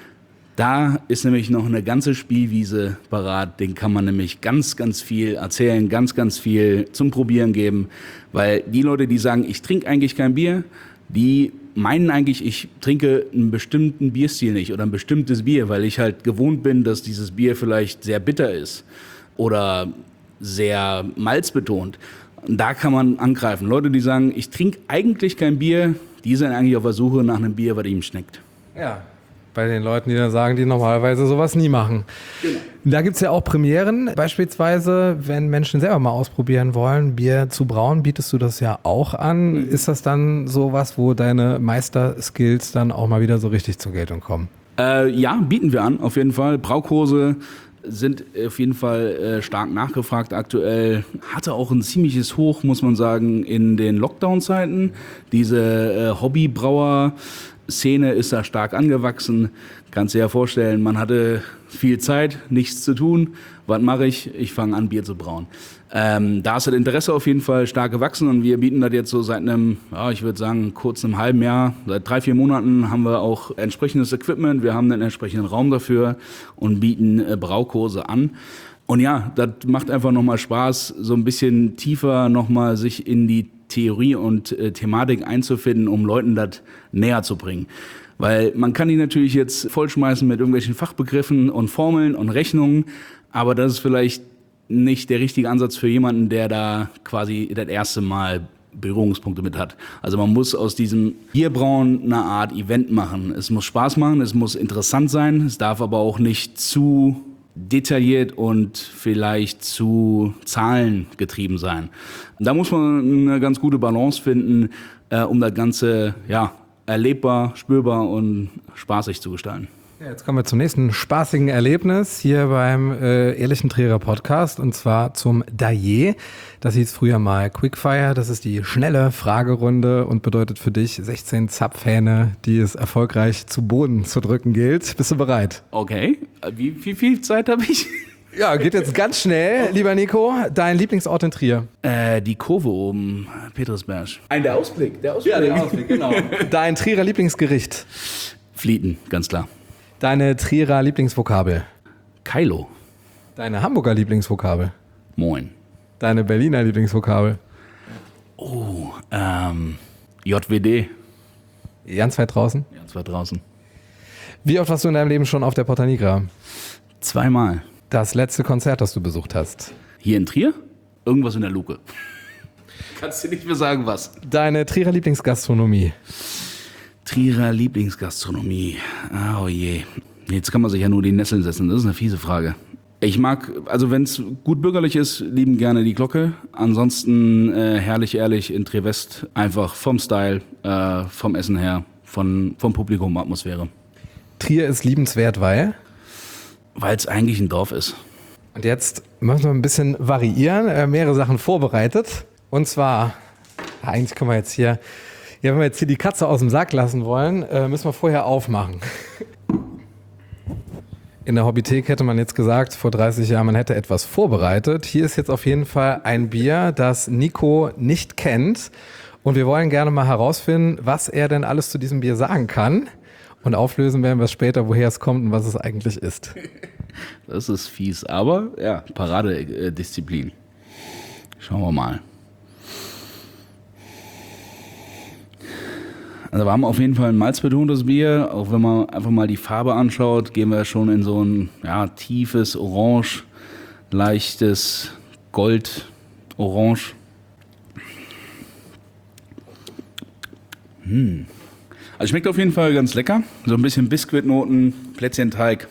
Da ist nämlich noch eine ganze Spielwiese parat. Den kann man nämlich ganz, ganz viel erzählen, ganz, ganz viel zum Probieren geben. Weil die Leute, die sagen, ich trinke eigentlich kein Bier, die meinen eigentlich, ich trinke einen bestimmten Bierstil nicht oder ein bestimmtes Bier, weil ich halt gewohnt bin, dass dieses Bier vielleicht sehr bitter ist oder sehr malzbetont. Und da kann man angreifen. Leute, die sagen, ich trinke eigentlich kein Bier, die sind eigentlich auf der Suche nach einem Bier, was ihm schmeckt. Ja, bei den Leuten, die dann sagen, die normalerweise sowas nie machen. Genau. Da gibt es ja auch Premieren. Beispielsweise, wenn Menschen selber mal ausprobieren wollen, Bier zu brauen, bietest du das ja auch an. Mhm. Ist das dann sowas, wo deine Meisterskills dann auch mal wieder so richtig zur Geltung kommen? Äh, ja, bieten wir an, auf jeden Fall. Braukurse sind auf jeden Fall äh, stark nachgefragt aktuell. Hatte auch ein ziemliches Hoch, muss man sagen, in den Lockdown-Zeiten. Diese äh, Hobbybrauer Szene ist da stark angewachsen. Kannst dir ja vorstellen, man hatte viel Zeit, nichts zu tun. Was mache ich? Ich fange an, Bier zu brauen. Ähm, da ist das Interesse auf jeden Fall stark gewachsen und wir bieten das jetzt so seit einem, ja, ich würde sagen, kurz einem halben Jahr, seit drei, vier Monaten haben wir auch entsprechendes Equipment, wir haben einen entsprechenden Raum dafür und bieten äh, Braukurse an. Und ja, das macht einfach nochmal Spaß, so ein bisschen tiefer nochmal sich in die Theorie und äh, Thematik einzufinden, um Leuten das näher zu bringen. Weil man kann die natürlich jetzt vollschmeißen mit irgendwelchen Fachbegriffen und Formeln und Rechnungen, aber das ist vielleicht nicht der richtige Ansatz für jemanden, der da quasi das erste Mal Berührungspunkte mit hat. Also man muss aus diesem Bierbrauen eine Art Event machen. Es muss Spaß machen, es muss interessant sein, es darf aber auch nicht zu detailliert und vielleicht zu zahlengetrieben sein. Da muss man eine ganz gute Balance finden, äh, um das Ganze ja, erlebbar, spürbar und spaßig zu gestalten. Ja, jetzt kommen wir zum nächsten spaßigen Erlebnis hier beim äh, Ehrlichen Trierer Podcast und zwar zum Daillé. Das hieß früher mal Quickfire. Das ist die schnelle Fragerunde und bedeutet für dich sechzehn Zapfhähne, die es erfolgreich zu Boden zu drücken gilt. Bist du bereit? Okay, wie, wie viel Zeit habe ich? Ja, geht jetzt ganz schnell, lieber Nico. Dein Lieblingsort in Trier? Äh, die Kurve oben, Petersberg. Ein der Ausblick, der Ausblick. Ja, der Ausblick, genau. Dein Trierer Lieblingsgericht? Flieten, ganz klar. Deine Trierer Lieblingsvokabel? Kylo. Deine Hamburger Lieblingsvokabel? Moin. Deine Berliner Lieblingsvokabel? Oh, ähm, J W D. Ganz weit draußen? Ganz weit draußen. Wie oft warst du in deinem Leben schon auf der Porta Nigra? Zweimal. Das letzte Konzert, das du besucht hast? Hier in Trier? Irgendwas in der Luke. Kannst du nicht mehr sagen, was? Deine Trierer Lieblingsgastronomie? Trierer Lieblingsgastronomie. Oh je. Jetzt kann man sich ja nur die Nesseln setzen. Das ist eine fiese Frage. Ich mag, also wenn es gut bürgerlich ist, lieben gerne die Glocke. Ansonsten äh, herrlich ehrlich in Trier West. Einfach vom Style, äh, vom Essen her, von, vom Publikum, Atmosphäre. Trier ist liebenswert, weil? Weil es eigentlich ein Dorf ist. Und jetzt müssen wir ein bisschen variieren. Äh, mehrere Sachen vorbereitet. Und zwar, eigentlich können wir jetzt hier... Ja, wenn wir jetzt hier die Katze aus dem Sack lassen wollen, äh, müssen wir vorher aufmachen. In der Hobbythek hätte man jetzt gesagt, vor dreißig Jahren, man hätte etwas vorbereitet. Hier ist jetzt auf jeden Fall ein Bier, das Nico nicht kennt. Und wir wollen gerne mal herausfinden, was er denn alles zu diesem Bier sagen kann. Und auflösen werden wir es später, woher es kommt und was es eigentlich ist. Das ist fies, aber ja, Paradedisziplin. Schauen wir mal. Also wir haben auf jeden Fall ein malzbetontes Bier. Auch wenn man einfach mal die Farbe anschaut, gehen wir schon in so ein ja, tiefes Orange, leichtes Gold-Orange. Hm. Also schmeckt auf jeden Fall ganz lecker. So ein bisschen Biskuitnoten, Plätzchenteig.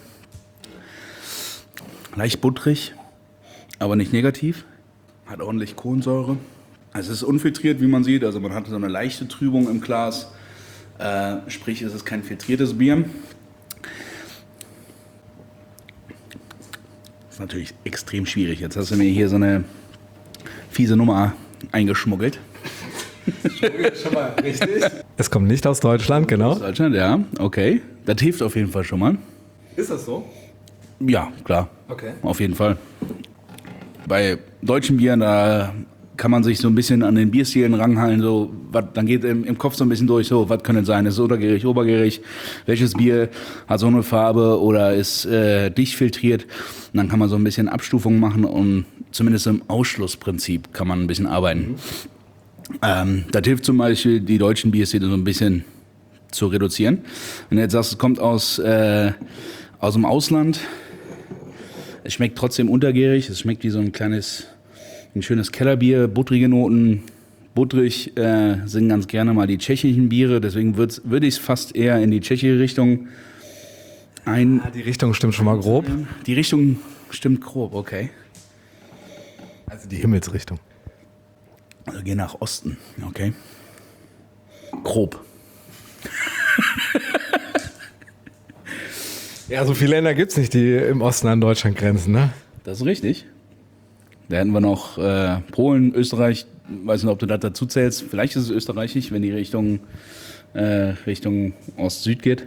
Leicht butterig, aber nicht negativ. Hat ordentlich Kohlensäure. Also es ist unfiltriert, wie man sieht. Also man hat so eine leichte Trübung im Glas. Äh, sprich, es ist kein filtriertes Bier. Das ist natürlich extrem schwierig. Jetzt hast du mir hier so eine fiese Nummer eingeschmuggelt. Schon mal richtig. Es kommt nicht aus Deutschland, genau. Aus Deutschland, ja. Okay. Das hilft auf jeden Fall schon mal. Ist das so? Ja, klar. Okay. Auf jeden Fall. Bei deutschen Bieren, da kann man sich so ein bisschen an den Bierstilen ranhalten. So, wat, dann geht im, im Kopf so ein bisschen durch, so, was könnte es sein? Ist es untergärig, obergärig? Welches Bier hat so eine Farbe oder ist äh, dicht filtriert? Und dann kann man so ein bisschen Abstufungen machen und zumindest im Ausschlussprinzip kann man ein bisschen arbeiten. Mhm. Ähm, das hilft zum Beispiel, die deutschen Bierstile so ein bisschen zu reduzieren. Wenn du jetzt sagst, es kommt aus, äh, aus dem Ausland, es schmeckt trotzdem untergärig, es schmeckt wie so ein kleines, ein schönes Kellerbier, buttrige Noten, butterig äh, sind ganz gerne mal die tschechischen Biere, deswegen würde ich es fast eher in die tschechische Richtung ein... Ah, die Richtung stimmt schon mal grob. Die Richtung stimmt grob, okay. Also die Himmelsrichtung. Also geh nach Osten, okay. Grob. Ja, so viele Länder gibt es nicht, die im Osten an Deutschland grenzen, ne? Das ist richtig. Da hätten wir noch äh, Polen, Österreich, weiß nicht, ob du das dazu zählst. Vielleicht ist es österreichisch, wenn die Richtung, äh, Richtung Ost-Süd geht.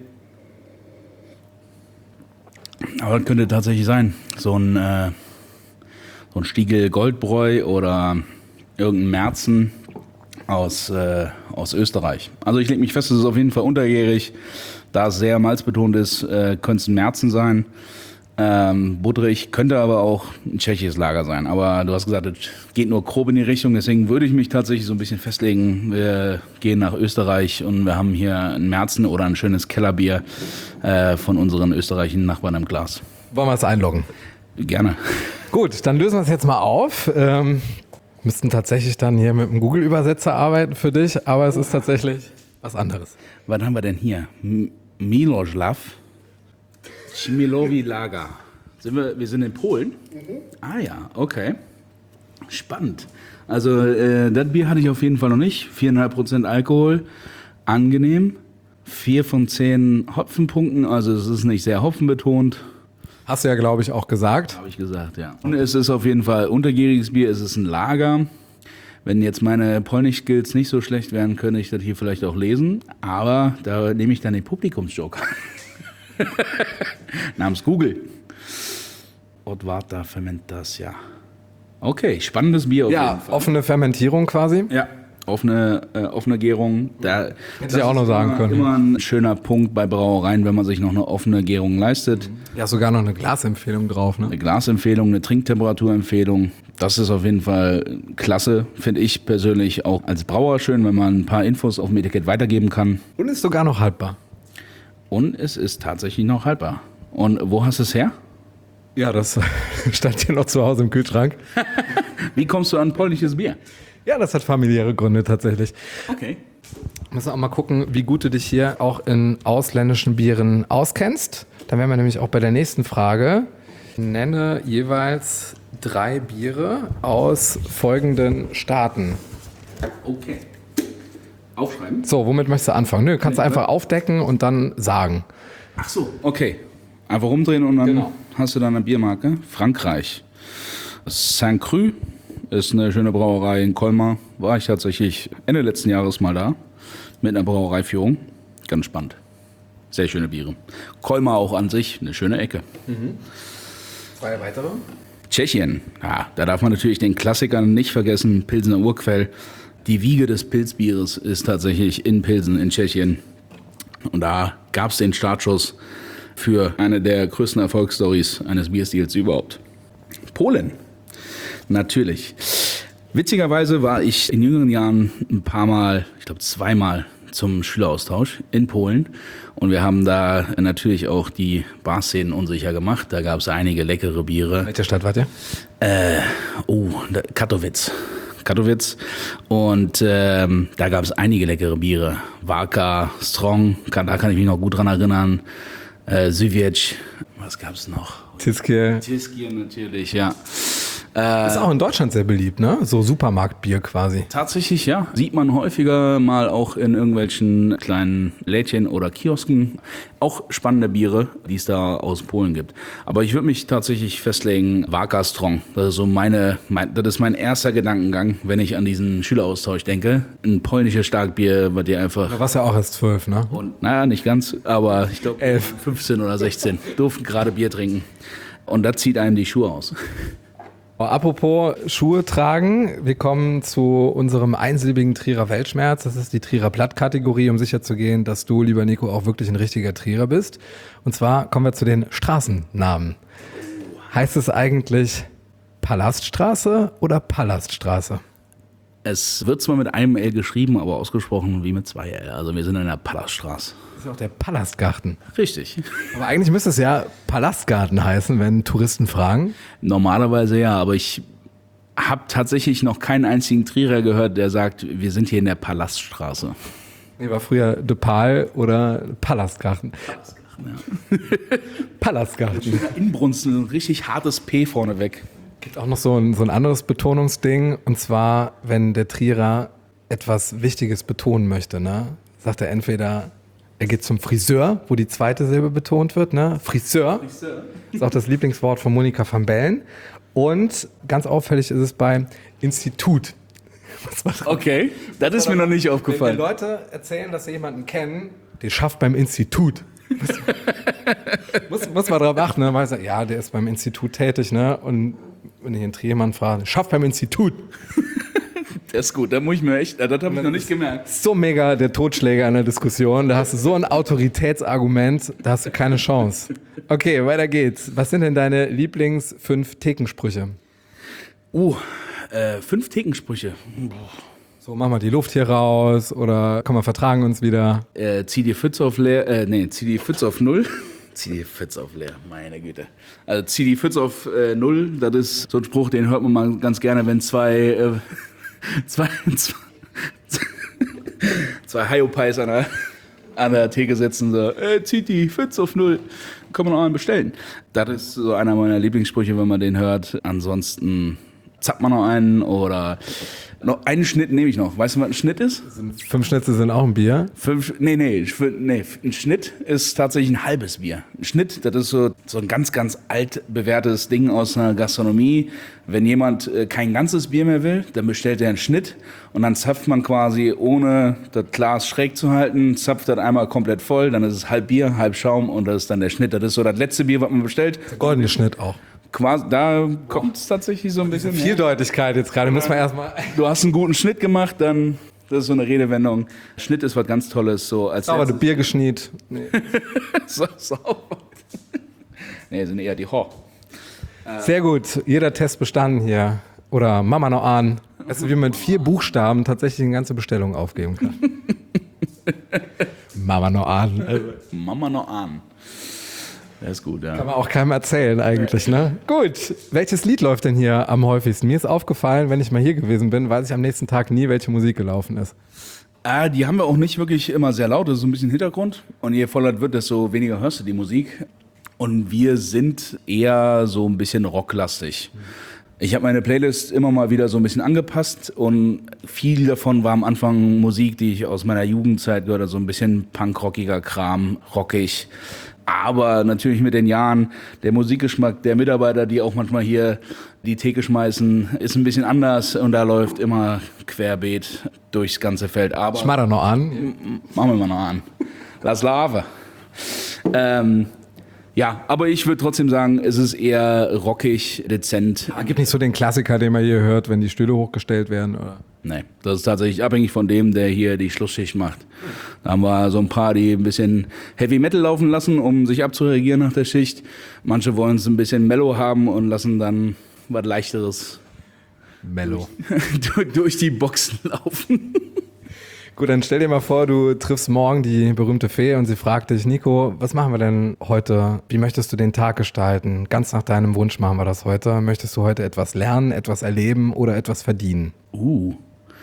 Aber das könnte tatsächlich sein. So ein, äh, so ein Stiegel Goldbräu oder irgendein Märzen aus, äh, aus Österreich. Also ich lege mich fest, es ist auf jeden Fall unterjährig. Da es sehr malzbetont ist, äh, könnte es ein Märzen sein. Ähm, butterig, könnte aber auch ein tschechisches Lager sein. Aber du hast gesagt, es geht nur grob in die Richtung. Deswegen würde ich mich tatsächlich so ein bisschen festlegen. Wir gehen nach Österreich und wir haben hier ein Märzen oder ein schönes Kellerbier äh, von unseren österreichischen Nachbarn im Glas. Wollen wir es einloggen? Gerne. Gut, dann lösen wir es jetzt mal auf. Ähm, müssten tatsächlich dann hier mit einem Google-Übersetzer arbeiten für dich, aber es ist tatsächlich was anderes. Was haben wir denn hier? M- Miloslav Chmilovi Lager. Sind wir, wir sind in Polen? Mhm. Ah ja, okay. Spannend. Also äh, das Bier hatte ich auf jeden Fall noch nicht. vier Komma fünf Prozent Alkohol, angenehm. Vier von zehn Hopfenpunkten, also es ist nicht sehr hopfenbetont. Hast du ja, glaube ich, auch gesagt. Habe ich gesagt, ja. Und es ist auf jeden Fall untergäriges Bier, es ist ein Lager. Wenn jetzt meine Polnisch-Skills nicht so schlecht wären, könnte ich das hier vielleicht auch lesen. Aber da nehme ich dann den Publikumsjoker. Namens Google. Ortvata Fermentas, okay, spannendes Bier auf Ja, jeden Fall. offene Fermentierung quasi. Ja, offene, äh, offene Gärung. Da, Hätte ich auch noch sagen immer, können. Immer ein schöner Punkt bei Brauereien, wenn man sich noch eine offene Gärung leistet. Ja, sogar noch eine Glasempfehlung drauf, ne? Eine Glasempfehlung, eine Trinktemperaturempfehlung. Das ist auf jeden Fall klasse, finde ich persönlich auch als Brauer schön, wenn man ein paar Infos auf dem Etikett weitergeben kann. Und ist sogar noch haltbar. Und es ist tatsächlich noch haltbar. Und wo hast du es her? Ja, das stand hier noch zu Hause im Kühlschrank. Wie kommst du an polnisches Bier? Ja, das hat familiäre Gründe tatsächlich. Okay. Müssen wir auch mal gucken, wie gut du dich hier auch in ausländischen Bieren auskennst. Dann wären wir nämlich auch bei der nächsten Frage. Nenne jeweils drei Biere aus folgenden Staaten. Okay. Aufschreiben? So, womit möchtest du anfangen? Nö, kannst du einfach aufdecken und dann sagen. Ach so. Okay. Einfach rumdrehen und dann Genau. hast du da eine Biermarke. Frankreich. Saint Cru ist eine schöne Brauerei in Colmar. War ich tatsächlich Ende letzten Jahres mal da mit einer Brauereiführung. Ganz spannend. Sehr schöne Biere. Colmar auch an sich eine schöne Ecke. Zwei weitere. Tschechien. Ja, da darf man natürlich den Klassiker nicht vergessen. Pilsener Urquell. Die Wiege des Pilzbieres ist tatsächlich in Pilsen in Tschechien. Und da gab es den Startschuss für eine der größten Erfolgsstories eines Bierstils überhaupt. Polen. Natürlich. Witzigerweise war ich in jüngeren Jahren ein paar Mal, ich glaube zweimal, zum Schüleraustausch in Polen. Und wir haben da natürlich auch die Barszenen unsicher gemacht. Da gab es einige leckere Biere. Welche Stadt wart ihr? Oh, da- Katowice. Katowice. Und ähm, da gab es einige leckere Biere. Vodka, Strong, kann, da kann ich mich noch gut dran erinnern. Äh, Żywiec. Was gab es noch? Tiskier. Tiskier natürlich, ja. Ist auch in Deutschland sehr beliebt, ne? So Supermarktbier quasi. Tatsächlich, ja. Sieht man häufiger mal auch in irgendwelchen kleinen Lädchen oder Kiosken. Auch spannende Biere, die es da aus Polen gibt. Aber ich würde mich tatsächlich festlegen, Vodka Strong. Das ist so meine, mein, das ist mein erster Gedankengang, wenn ich an diesen Schüleraustausch denke. Ein polnisches Starkbier, bei dir einfach... Du warst ja auch erst zwölf, ne? Und, naja, nicht ganz, aber ich glaube Elf. fünfzehn oder sechzehn durften gerade Bier trinken. Und da zieht einem die Schuhe aus. Apropos Schuhe tragen, wir kommen zu unserem einsilbigen Trierer Weltschmerz. Das ist die Trierer Platt-Kategorie, um sicherzugehen, dass du, lieber Nico, auch wirklich ein richtiger Trierer bist. Und zwar kommen wir zu den Straßennamen. Heißt es eigentlich Palaststraße oder Palaststraße? Es wird zwar mit einem L geschrieben, aber ausgesprochen wie mit zwei L. Also wir sind in der Palaststraße. Das ist auch der Palastgarten. Richtig. Aber eigentlich müsste es ja Palastgarten heißen, wenn Touristen fragen. Normalerweise ja, aber ich habe tatsächlich noch keinen einzigen Trierer gehört, der sagt, wir sind hier in der Palaststraße. Nee, war früher De Pal oder Palastgarten. Palastgarten. Inbrunsten, ein richtig hartes P vorneweg. Gibt auch noch so ein, so ein anderes Betonungsding, und zwar, wenn der Trierer etwas Wichtiges betonen möchte, ne? Sagt er entweder, er geht zum Friseur, wo die zweite Silbe betont wird, ne? Friseur. Friseur. Ist auch das Lieblingswort von Monika van Bellen. Und ganz auffällig ist es bei Institut. Okay, das ist mir noch nicht Wenn aufgefallen. Leute erzählen, dass sie jemanden kennen, der schafft beim Institut. muss, muss man drauf achten, ne? Weil sie, ja, der ist beim Institut tätig, ne? Und wenn ich in Trier jemanden frage, schafft beim Institut. Das ist gut, da muss ich mir echt, das habe ich noch nicht gemerkt. So mega der Totschläger in der Diskussion. Da hast du so ein Autoritätsargument, da hast du keine Chance. Okay, weiter geht's. Was sind denn deine Lieblings fünf Thekensprüche? Uh, äh, fünf Thekensprüche. So, mach mal die Luft hier raus oder komm, wir vertragen uns wieder. Äh, zieh die Pfütze auf leer, äh, nee, zieh die Pfütze auf null. Zieh die Pfütze auf leer, meine Güte. Also zieh die Pfütze auf äh, null, das ist so ein Spruch, den hört man mal ganz gerne, wenn zwei, äh, zwei, zwei, zwei Hyopies an der, an der Theke sitzen, so, ey, zieht die Fitz auf null, kann man auch einen bestellen. Das ist so einer meiner Lieblingssprüche, wenn man den hört. Ansonsten zappt man noch einen oder noch einen Schnitt nehme ich noch. Weißt du, was ein Schnitt ist? Fünf Schnitze sind auch ein Bier. Fünf, nee, nee, nee, ein Schnitt ist tatsächlich ein halbes Bier. Ein Schnitt, das ist so, so ein ganz, ganz alt bewährtes Ding aus einer Gastronomie. Wenn jemand äh, kein ganzes Bier mehr will, dann bestellt er einen Schnitt und dann zapft man quasi, ohne das Glas schräg zu halten, zapft das einmal komplett voll, dann ist es halb Bier, halb Schaum und das ist dann der Schnitt. Das ist so das letzte Bier, was man bestellt. Goldene Schnitt auch. Quasi, da kommt es tatsächlich so ein bisschen mehr. Vieldeutigkeit jetzt gerade, muss man erstmal. Du hast einen guten Schnitt gemacht, dann, das ist so eine Redewendung. Schnitt ist was ganz Tolles, so als Sauber, das Bier geschniet. Nee. so, sauber. Nee, sind eher die Ho. Sehr gut, jeder Test bestanden hier. Oder Mama noch an. Weißt du, wie man mit vier Buchstaben tatsächlich eine ganze Bestellung aufgeben kann. Mama noch an. Mama noch an. Das ist gut, ja. Kann man auch keinem erzählen eigentlich, ne? Gut, welches Lied läuft denn hier am häufigsten? Mir ist aufgefallen, wenn ich mal hier gewesen bin, weiß ich am nächsten Tag nie, welche Musik gelaufen ist. Äh, die haben wir auch nicht wirklich immer sehr laut, das ist so ein bisschen Hintergrund. Und je voller wird, desto weniger hörst du die Musik. Und wir sind eher so ein bisschen rocklastig. Ich habe meine Playlist immer mal wieder so ein bisschen angepasst und viel davon war am Anfang Musik, die ich aus meiner Jugendzeit gehört habe, so ein bisschen punkrockiger Kram, rockig. Aber natürlich mit den Jahren, der Musikgeschmack der Mitarbeiter, die auch manchmal hier die Theke schmeißen, ist ein bisschen anders und da läuft immer querbeet durchs ganze Feld. Aber Schmadder noch an. Machen wir mal noch an. Lass Lave. Ähm, ja, aber ich würde trotzdem sagen, es ist eher rockig, dezent. Gibt nicht so den Klassiker, den man hier hört, wenn die Stühle hochgestellt werden, oder? Nee, das ist tatsächlich abhängig von dem, der hier die Schlussschicht macht. Da haben wir so ein paar, die ein bisschen Heavy Metal laufen lassen, um sich abzureagieren nach der Schicht. Manche wollen es ein bisschen mellow haben und lassen dann was Leichteres Mellow. durch die Boxen laufen. Gut, dann stell dir mal vor, du triffst morgen die berühmte Fee und sie fragt dich, Nico, was machen wir denn heute? Wie möchtest du den Tag gestalten? Ganz nach deinem Wunsch machen wir das heute. Möchtest du heute etwas lernen, etwas erleben oder etwas verdienen? Uh,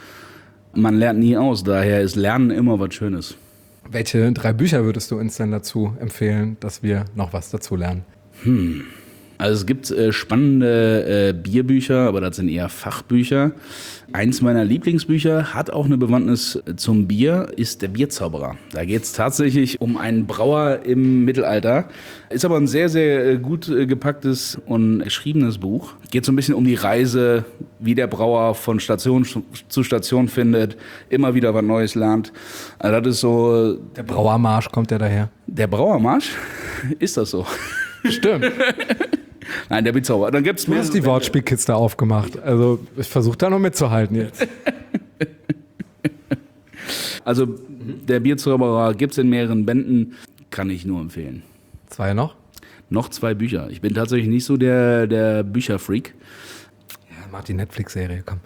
man lernt nie aus, daher ist Lernen immer was Schönes. Welche drei Bücher würdest du uns denn dazu empfehlen, dass wir noch was dazu lernen? Hm. Also es gibt äh, spannende äh, Bierbücher, aber das sind eher Fachbücher. Eins meiner Lieblingsbücher hat auch eine Bewandtnis zum Bier, ist der Bierzauberer. Da geht es tatsächlich um einen Brauer im Mittelalter. Ist aber ein sehr, sehr äh, gut äh, gepacktes und geschriebenes Buch. Geht so ein bisschen um die Reise, wie der Brauer von Station zu Station findet, immer wieder was Neues lernt. Also das ist so... Der Brauermarsch kommt ja daher. Der Brauermarsch? Ist das so? Stimmt. Nein, der Bierzauberer. Dann gibt's Du hast die Wortspielkiste aufgemacht. Also ich versuche da noch mitzuhalten jetzt. Also der Bierzauberer gibt es in mehreren Bänden. Kann ich nur empfehlen. Zwei noch? Noch zwei Bücher. Ich bin tatsächlich nicht so der, der Bücherfreak. Ja, mach die Netflix-Serie, komm.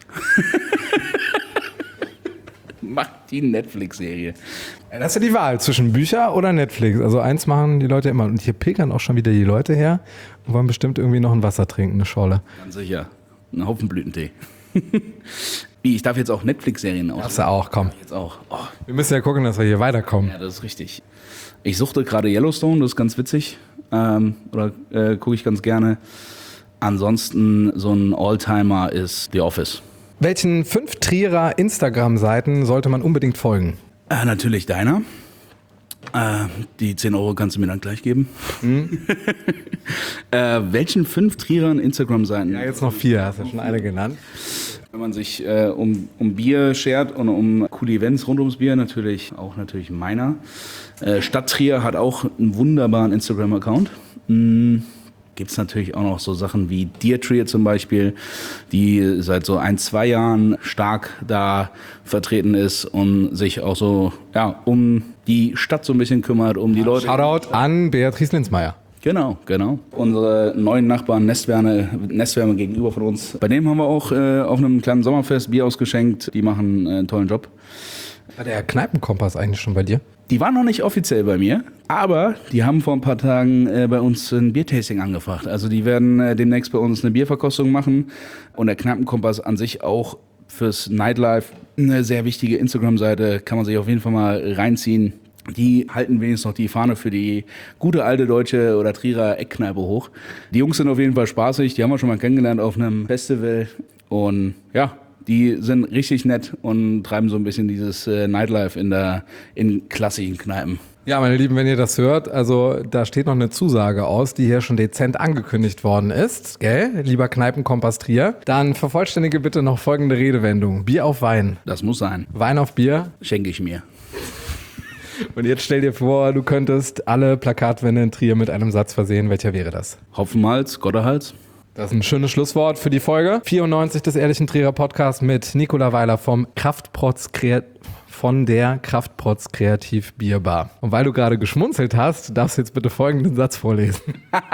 Mach die Netflix-Serie. Ja, das ist ja die Wahl zwischen Bücher oder Netflix. Also eins machen die Leute immer. Und hier pilgern auch schon wieder die Leute her und wollen bestimmt irgendwie noch ein Wasser trinken, eine Scholle. Ganz sicher. Ein Haufen Blütentee. Wie, ich darf jetzt auch Netflix-Serien aus. Darfst du auch, komm. Jetzt auch. Oh. Wir müssen ja gucken, dass wir hier weiterkommen. Ja, das ist richtig. Ich suchte gerade Yellowstone, das ist ganz witzig. Ähm, oder äh, gucke ich ganz gerne. Ansonsten so ein Alltimer ist The Office. Welchen fünf Trierer Instagram-Seiten sollte man unbedingt folgen? Äh, natürlich deiner. Äh, die zehn Euro kannst du mir dann gleich geben. Mhm. äh, welchen fünf Trierern Instagram-Seiten? Ja, jetzt noch vier, hast du ja schon eine genannt. Wenn man sich äh, um, um Bier schert und um coole Events rund ums Bier, natürlich auch natürlich meiner. Äh, Stadt Trier hat auch einen wunderbaren Instagram-Account. Mhm. Gibt es natürlich auch noch so Sachen wie Dear Trier zum Beispiel, die seit so ein, zwei Jahren stark da vertreten ist und sich auch so ja, um die Stadt so ein bisschen kümmert, um die Leute. Shoutout an Beatrice Linsmeier. Genau, genau. Unsere neuen Nachbarn Nestwärme, Nestwärme gegenüber von uns. Bei dem haben wir auch äh, auf einem kleinen Sommerfest Bier ausgeschenkt. Die machen äh, einen tollen Job. War der Kneipenkompass eigentlich schon bei dir? Die waren noch nicht offiziell bei mir, aber die haben vor ein paar Tagen äh, bei uns ein Biertasting angefragt. Also die werden äh, demnächst bei uns eine Bierverkostung machen und der Kneipenkompass an sich auch fürs Nightlife eine sehr wichtige Instagram-Seite. Kann man sich auf jeden Fall mal reinziehen. Die halten wenigstens noch die Fahne für die gute alte deutsche oder Trierer Eckkneipe hoch. Die Jungs sind auf jeden Fall spaßig, die haben wir schon mal kennengelernt auf einem Festival und ja, die sind richtig nett und treiben so ein bisschen dieses äh, Nightlife in der in klassischen Kneipen. Ja, meine Lieben, wenn ihr das hört, also da steht noch eine Zusage aus, die hier schon dezent angekündigt worden ist, gell, lieber Kneipenkompass Trier. Dann vervollständige bitte noch folgende Redewendung. Bier auf Wein. Das muss sein. Wein auf Bier. Schenke ich mir. Und jetzt stell dir vor, du könntest alle Plakatwände in Trier mit einem Satz versehen. Welcher wäre das? Hopfenmalz, Gotterhals. Das ist ein schönes Schlusswort für die Folge. vierundneunzig des Ehrlichen Trierer Podcasts mit Nicola Weiler vom Kraftprotz Kreat von der Kraftprotz Kreativ Bierbar. Und weil du gerade geschmunzelt hast, darfst du jetzt bitte folgenden Satz vorlesen.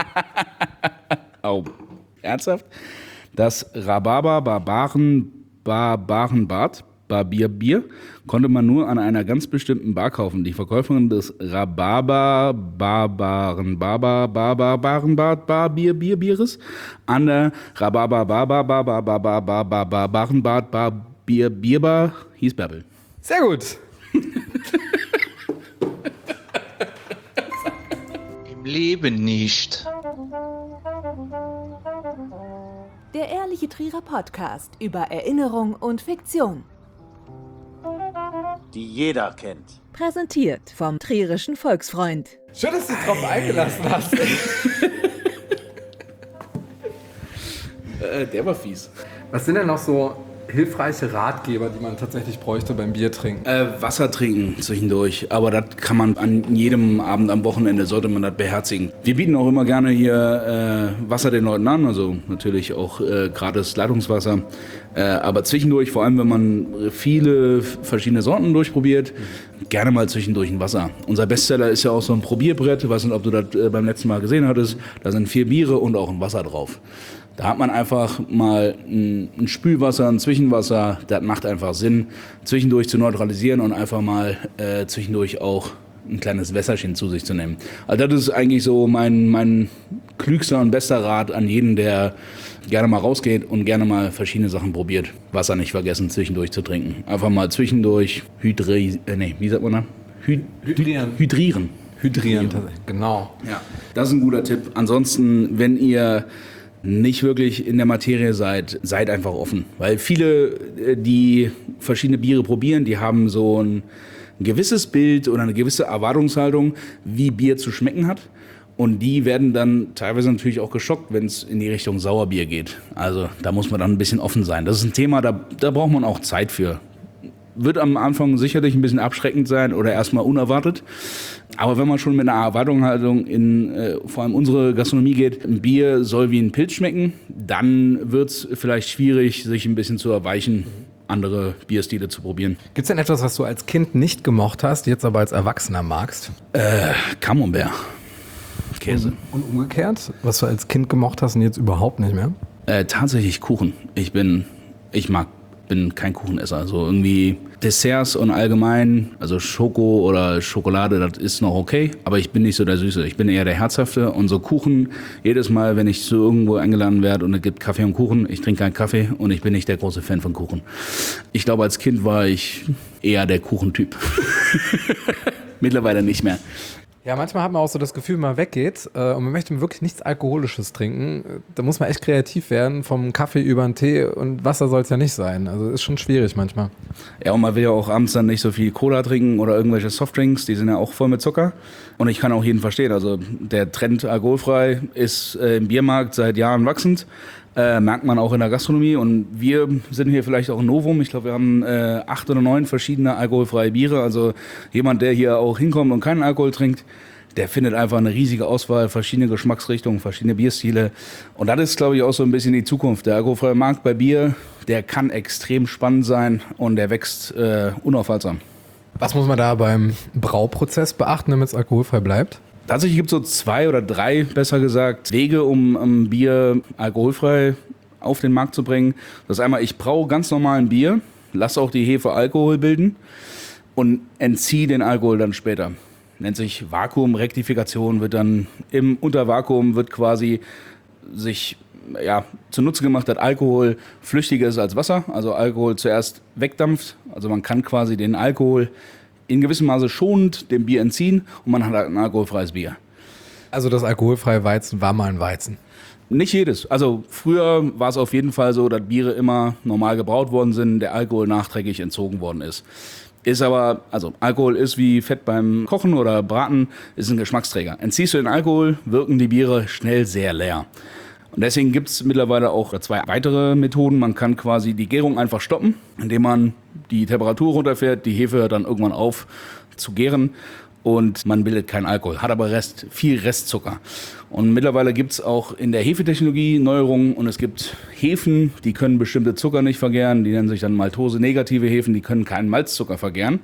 Oh, ernsthaft? Das Rhabarber Barbaren Barbarenbad Barbier Bier konnte man nur an einer ganz bestimmten Bar kaufen. Die Verkäuferin des Rhabarber Barbaren Barbar Barbarenbad Barbier Bier Bieres an der Rhabarber Barbar Barbar Barbar Barbar Barbarenbad Barbier Bierbar hieß Bärbel. Sehr gut. Im Leben nicht. Der Ehrliche Trierer Podcast über Erinnerung und Fiktion. Die jeder kennt. Präsentiert vom Trierischen Volksfreund. Schön, dass du dich drauf eingelassen hast. Äh, der war fies. Was sind denn noch so hilfreiche Ratgeber, die man tatsächlich bräuchte beim Biertrinken? Äh, Wasser trinken zwischendurch, aber das kann man an jedem Abend am Wochenende, sollte man das beherzigen. Wir bieten auch immer gerne hier äh, Wasser den Leuten an, also natürlich auch äh, gratis Leitungswasser, äh, aber zwischendurch, vor allem wenn man viele verschiedene Sorten durchprobiert, gerne mal zwischendurch ein Wasser. Unser Bestseller ist ja auch so ein Probierbrett, ich weiß nicht, ob du das äh, beim letzten Mal gesehen hattest, da sind vier Biere und auch ein Wasser drauf. Da hat man einfach mal ein, ein Spülwasser, ein Zwischenwasser, das macht einfach Sinn, zwischendurch zu neutralisieren und einfach mal äh, zwischendurch auch ein kleines Wässerchen zu sich zu nehmen. Also das ist eigentlich so mein, mein klügster und bester Rat an jeden, der gerne mal rausgeht und gerne mal verschiedene Sachen probiert. Wasser nicht vergessen, zwischendurch zu trinken. Einfach mal zwischendurch hydri... Äh, nee, wie sagt man da? Hy Hydrieren. Hydrieren. Hydrieren, tatsächlich. Genau. Ja, das ist ein guter Tipp. Ansonsten, wenn ihr nicht wirklich in der Materie seid, seid einfach offen. Weil viele, die verschiedene Biere probieren, die haben so ein, ein gewisses Bild oder eine gewisse Erwartungshaltung, wie Bier zu schmecken hat. Und die werden dann teilweise natürlich auch geschockt, wenn es in die Richtung Sauerbier geht. Also da muss man dann ein bisschen offen sein. Das ist ein Thema, da, da braucht man auch Zeit für. Wird am Anfang sicherlich ein bisschen abschreckend sein oder erstmal unerwartet. Aber wenn man schon mit einer Erwartungshaltung in äh, vor allem unsere Gastronomie geht, ein Bier soll wie ein Pilz schmecken, dann wird es vielleicht schwierig, sich ein bisschen zu erweichen, andere Bierstile zu probieren. Gibt es denn etwas, was du als Kind nicht gemocht hast, jetzt aber als Erwachsener magst? Äh, Camembert. Käse. Und, und umgekehrt, was du als Kind gemocht hast und jetzt überhaupt nicht mehr? Äh, tatsächlich Kuchen. Ich bin, ich mag, bin kein Kuchenesser. Also irgendwie Desserts und allgemein, also Schoko oder Schokolade, das ist noch okay, aber ich bin nicht so der Süße. Ich bin eher der Herzhafte und so Kuchen, jedes Mal, wenn ich zu irgendwo eingeladen werde und es gibt Kaffee und Kuchen, ich trinke keinen Kaffee und ich bin nicht der große Fan von Kuchen. Ich glaube, als Kind war ich eher der Kuchentyp. Mittlerweile nicht mehr. Ja, manchmal hat man auch so das Gefühl, wenn man weggeht äh, und man möchte wirklich nichts Alkoholisches trinken, da muss man echt kreativ werden, vom Kaffee über den Tee, und Wasser soll es ja nicht sein. Also ist schon schwierig manchmal. Ja, und man will ja auch abends dann nicht so viel Cola trinken oder irgendwelche Softdrinks, die sind ja auch voll mit Zucker. Und ich kann auch jeden verstehen, also der Trend alkoholfrei ist äh, im Biermarkt seit Jahren wachsend. Äh, merkt man auch in der Gastronomie, und wir sind hier vielleicht auch ein Novum. Ich glaube, wir haben äh, acht oder neun verschiedene alkoholfreie Biere. Also jemand, der hier auch hinkommt und keinen Alkohol trinkt, der findet einfach eine riesige Auswahl, verschiedene Geschmacksrichtungen, verschiedene Bierstile. Und das ist, glaube ich, auch so ein bisschen die Zukunft. Der alkoholfreie Markt bei Bier, der kann extrem spannend sein und der wächst äh, unaufhaltsam. Was muss man da beim Brauprozess beachten, damit es alkoholfrei bleibt? Tatsächlich gibt es so zwei oder drei, besser gesagt, Wege, um, um Bier alkoholfrei auf den Markt zu bringen. Das ist einmal, ich braue ganz normal ein Bier, lasse auch die Hefe Alkohol bilden und entziehe den Alkohol dann später. Nennt sich Vakuumrektifikation, wird dann im Untervakuum wird quasi sich ja, zunutze gemacht, dass Alkohol flüchtiger ist als Wasser. Also Alkohol zuerst wegdampft. Also man kann quasi den Alkohol in gewissem Maße schonend dem Bier entziehen und man hat halt ein alkoholfreies Bier. Also das alkoholfreie Weizen war mal ein Weizen. Nicht jedes. Also früher war es auf jeden Fall so, dass Biere immer normal gebraut worden sind, der Alkohol nachträglich entzogen worden ist. Ist aber, also Alkohol ist wie Fett beim Kochen oder Braten, ist ein Geschmacksträger. Entziehst du den Alkohol, wirken die Biere schnell sehr leer. Und deswegen gibt es mittlerweile auch zwei weitere Methoden. Man kann quasi die Gärung einfach stoppen, indem man die Temperatur runterfährt, die Hefe hört dann irgendwann auf zu gären. Und man bildet keinen Alkohol, hat aber Rest, viel Restzucker. Und mittlerweile gibt es auch in der Hefetechnologie Neuerungen und es gibt Hefen, die können bestimmte Zucker nicht vergären, die nennen sich dann Maltose-negative Hefen, die können keinen Malzzucker vergären.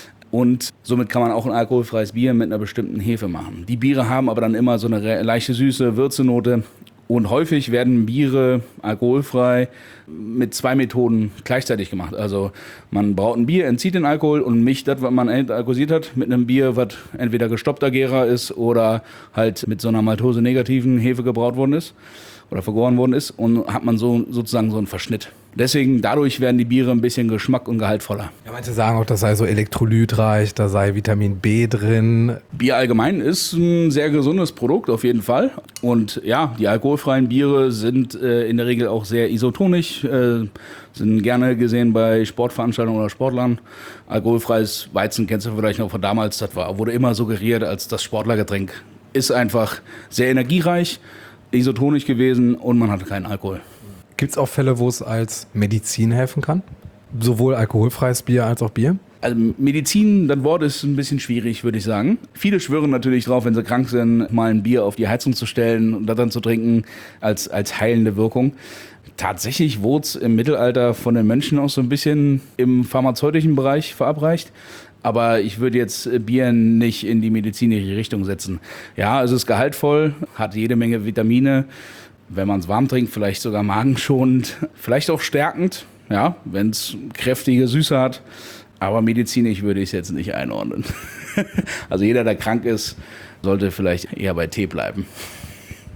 Und somit kann man auch ein alkoholfreies Bier mit einer bestimmten Hefe machen. Die Biere haben aber dann immer so eine leichte Süße, Würzenote. Und häufig werden Biere alkoholfrei mit zwei Methoden gleichzeitig gemacht. Also man braut ein Bier, entzieht den Alkohol und mischt das, was man alkoholisiert hat, mit einem Bier, was entweder gestoppter Gärer ist oder halt mit so einer maltose-negativen Hefe gebraut worden ist oder vergoren worden ist. Und hat man so sozusagen so einen Verschnitt. Deswegen, dadurch werden die Biere ein bisschen geschmack- und gehaltvoller. Ja, manche sagen auch, das sei so elektrolytreich, da sei Vitamin B drin. Bier allgemein ist ein sehr gesundes Produkt, auf jeden Fall. Und ja, die alkoholfreien Biere sind äh, in der Regel auch sehr isotonisch, äh, sind gerne gesehen bei Sportveranstaltungen oder Sportlern. Alkoholfreies Weizen kennst du vielleicht noch von damals, das war, wurde immer suggeriert als das Sportlergetränk. Ist einfach sehr energiereich, isotonisch gewesen und man hatte keinen Alkohol. Gibt es auch Fälle, wo es als Medizin helfen kann? Sowohl alkoholfreies Bier als auch Bier? Also Medizin, das Wort ist ein bisschen schwierig, würde ich sagen. Viele schwören natürlich drauf, wenn sie krank sind, mal ein Bier auf die Heizung zu stellen und das dann zu trinken als, als heilende Wirkung. Tatsächlich wurde es im Mittelalter von den Mönchen auch so ein bisschen im pharmazeutischen Bereich verabreicht. Aber ich würde jetzt Bier nicht in die medizinische Richtung setzen. Ja, es ist gehaltvoll, hat jede Menge Vitamine. Wenn man es warm trinkt, vielleicht sogar magenschonend, vielleicht auch stärkend, ja, wenn es kräftige Süße hat. Aber medizinisch würde ich es jetzt nicht einordnen. Also jeder, der krank ist, sollte vielleicht eher bei Tee bleiben.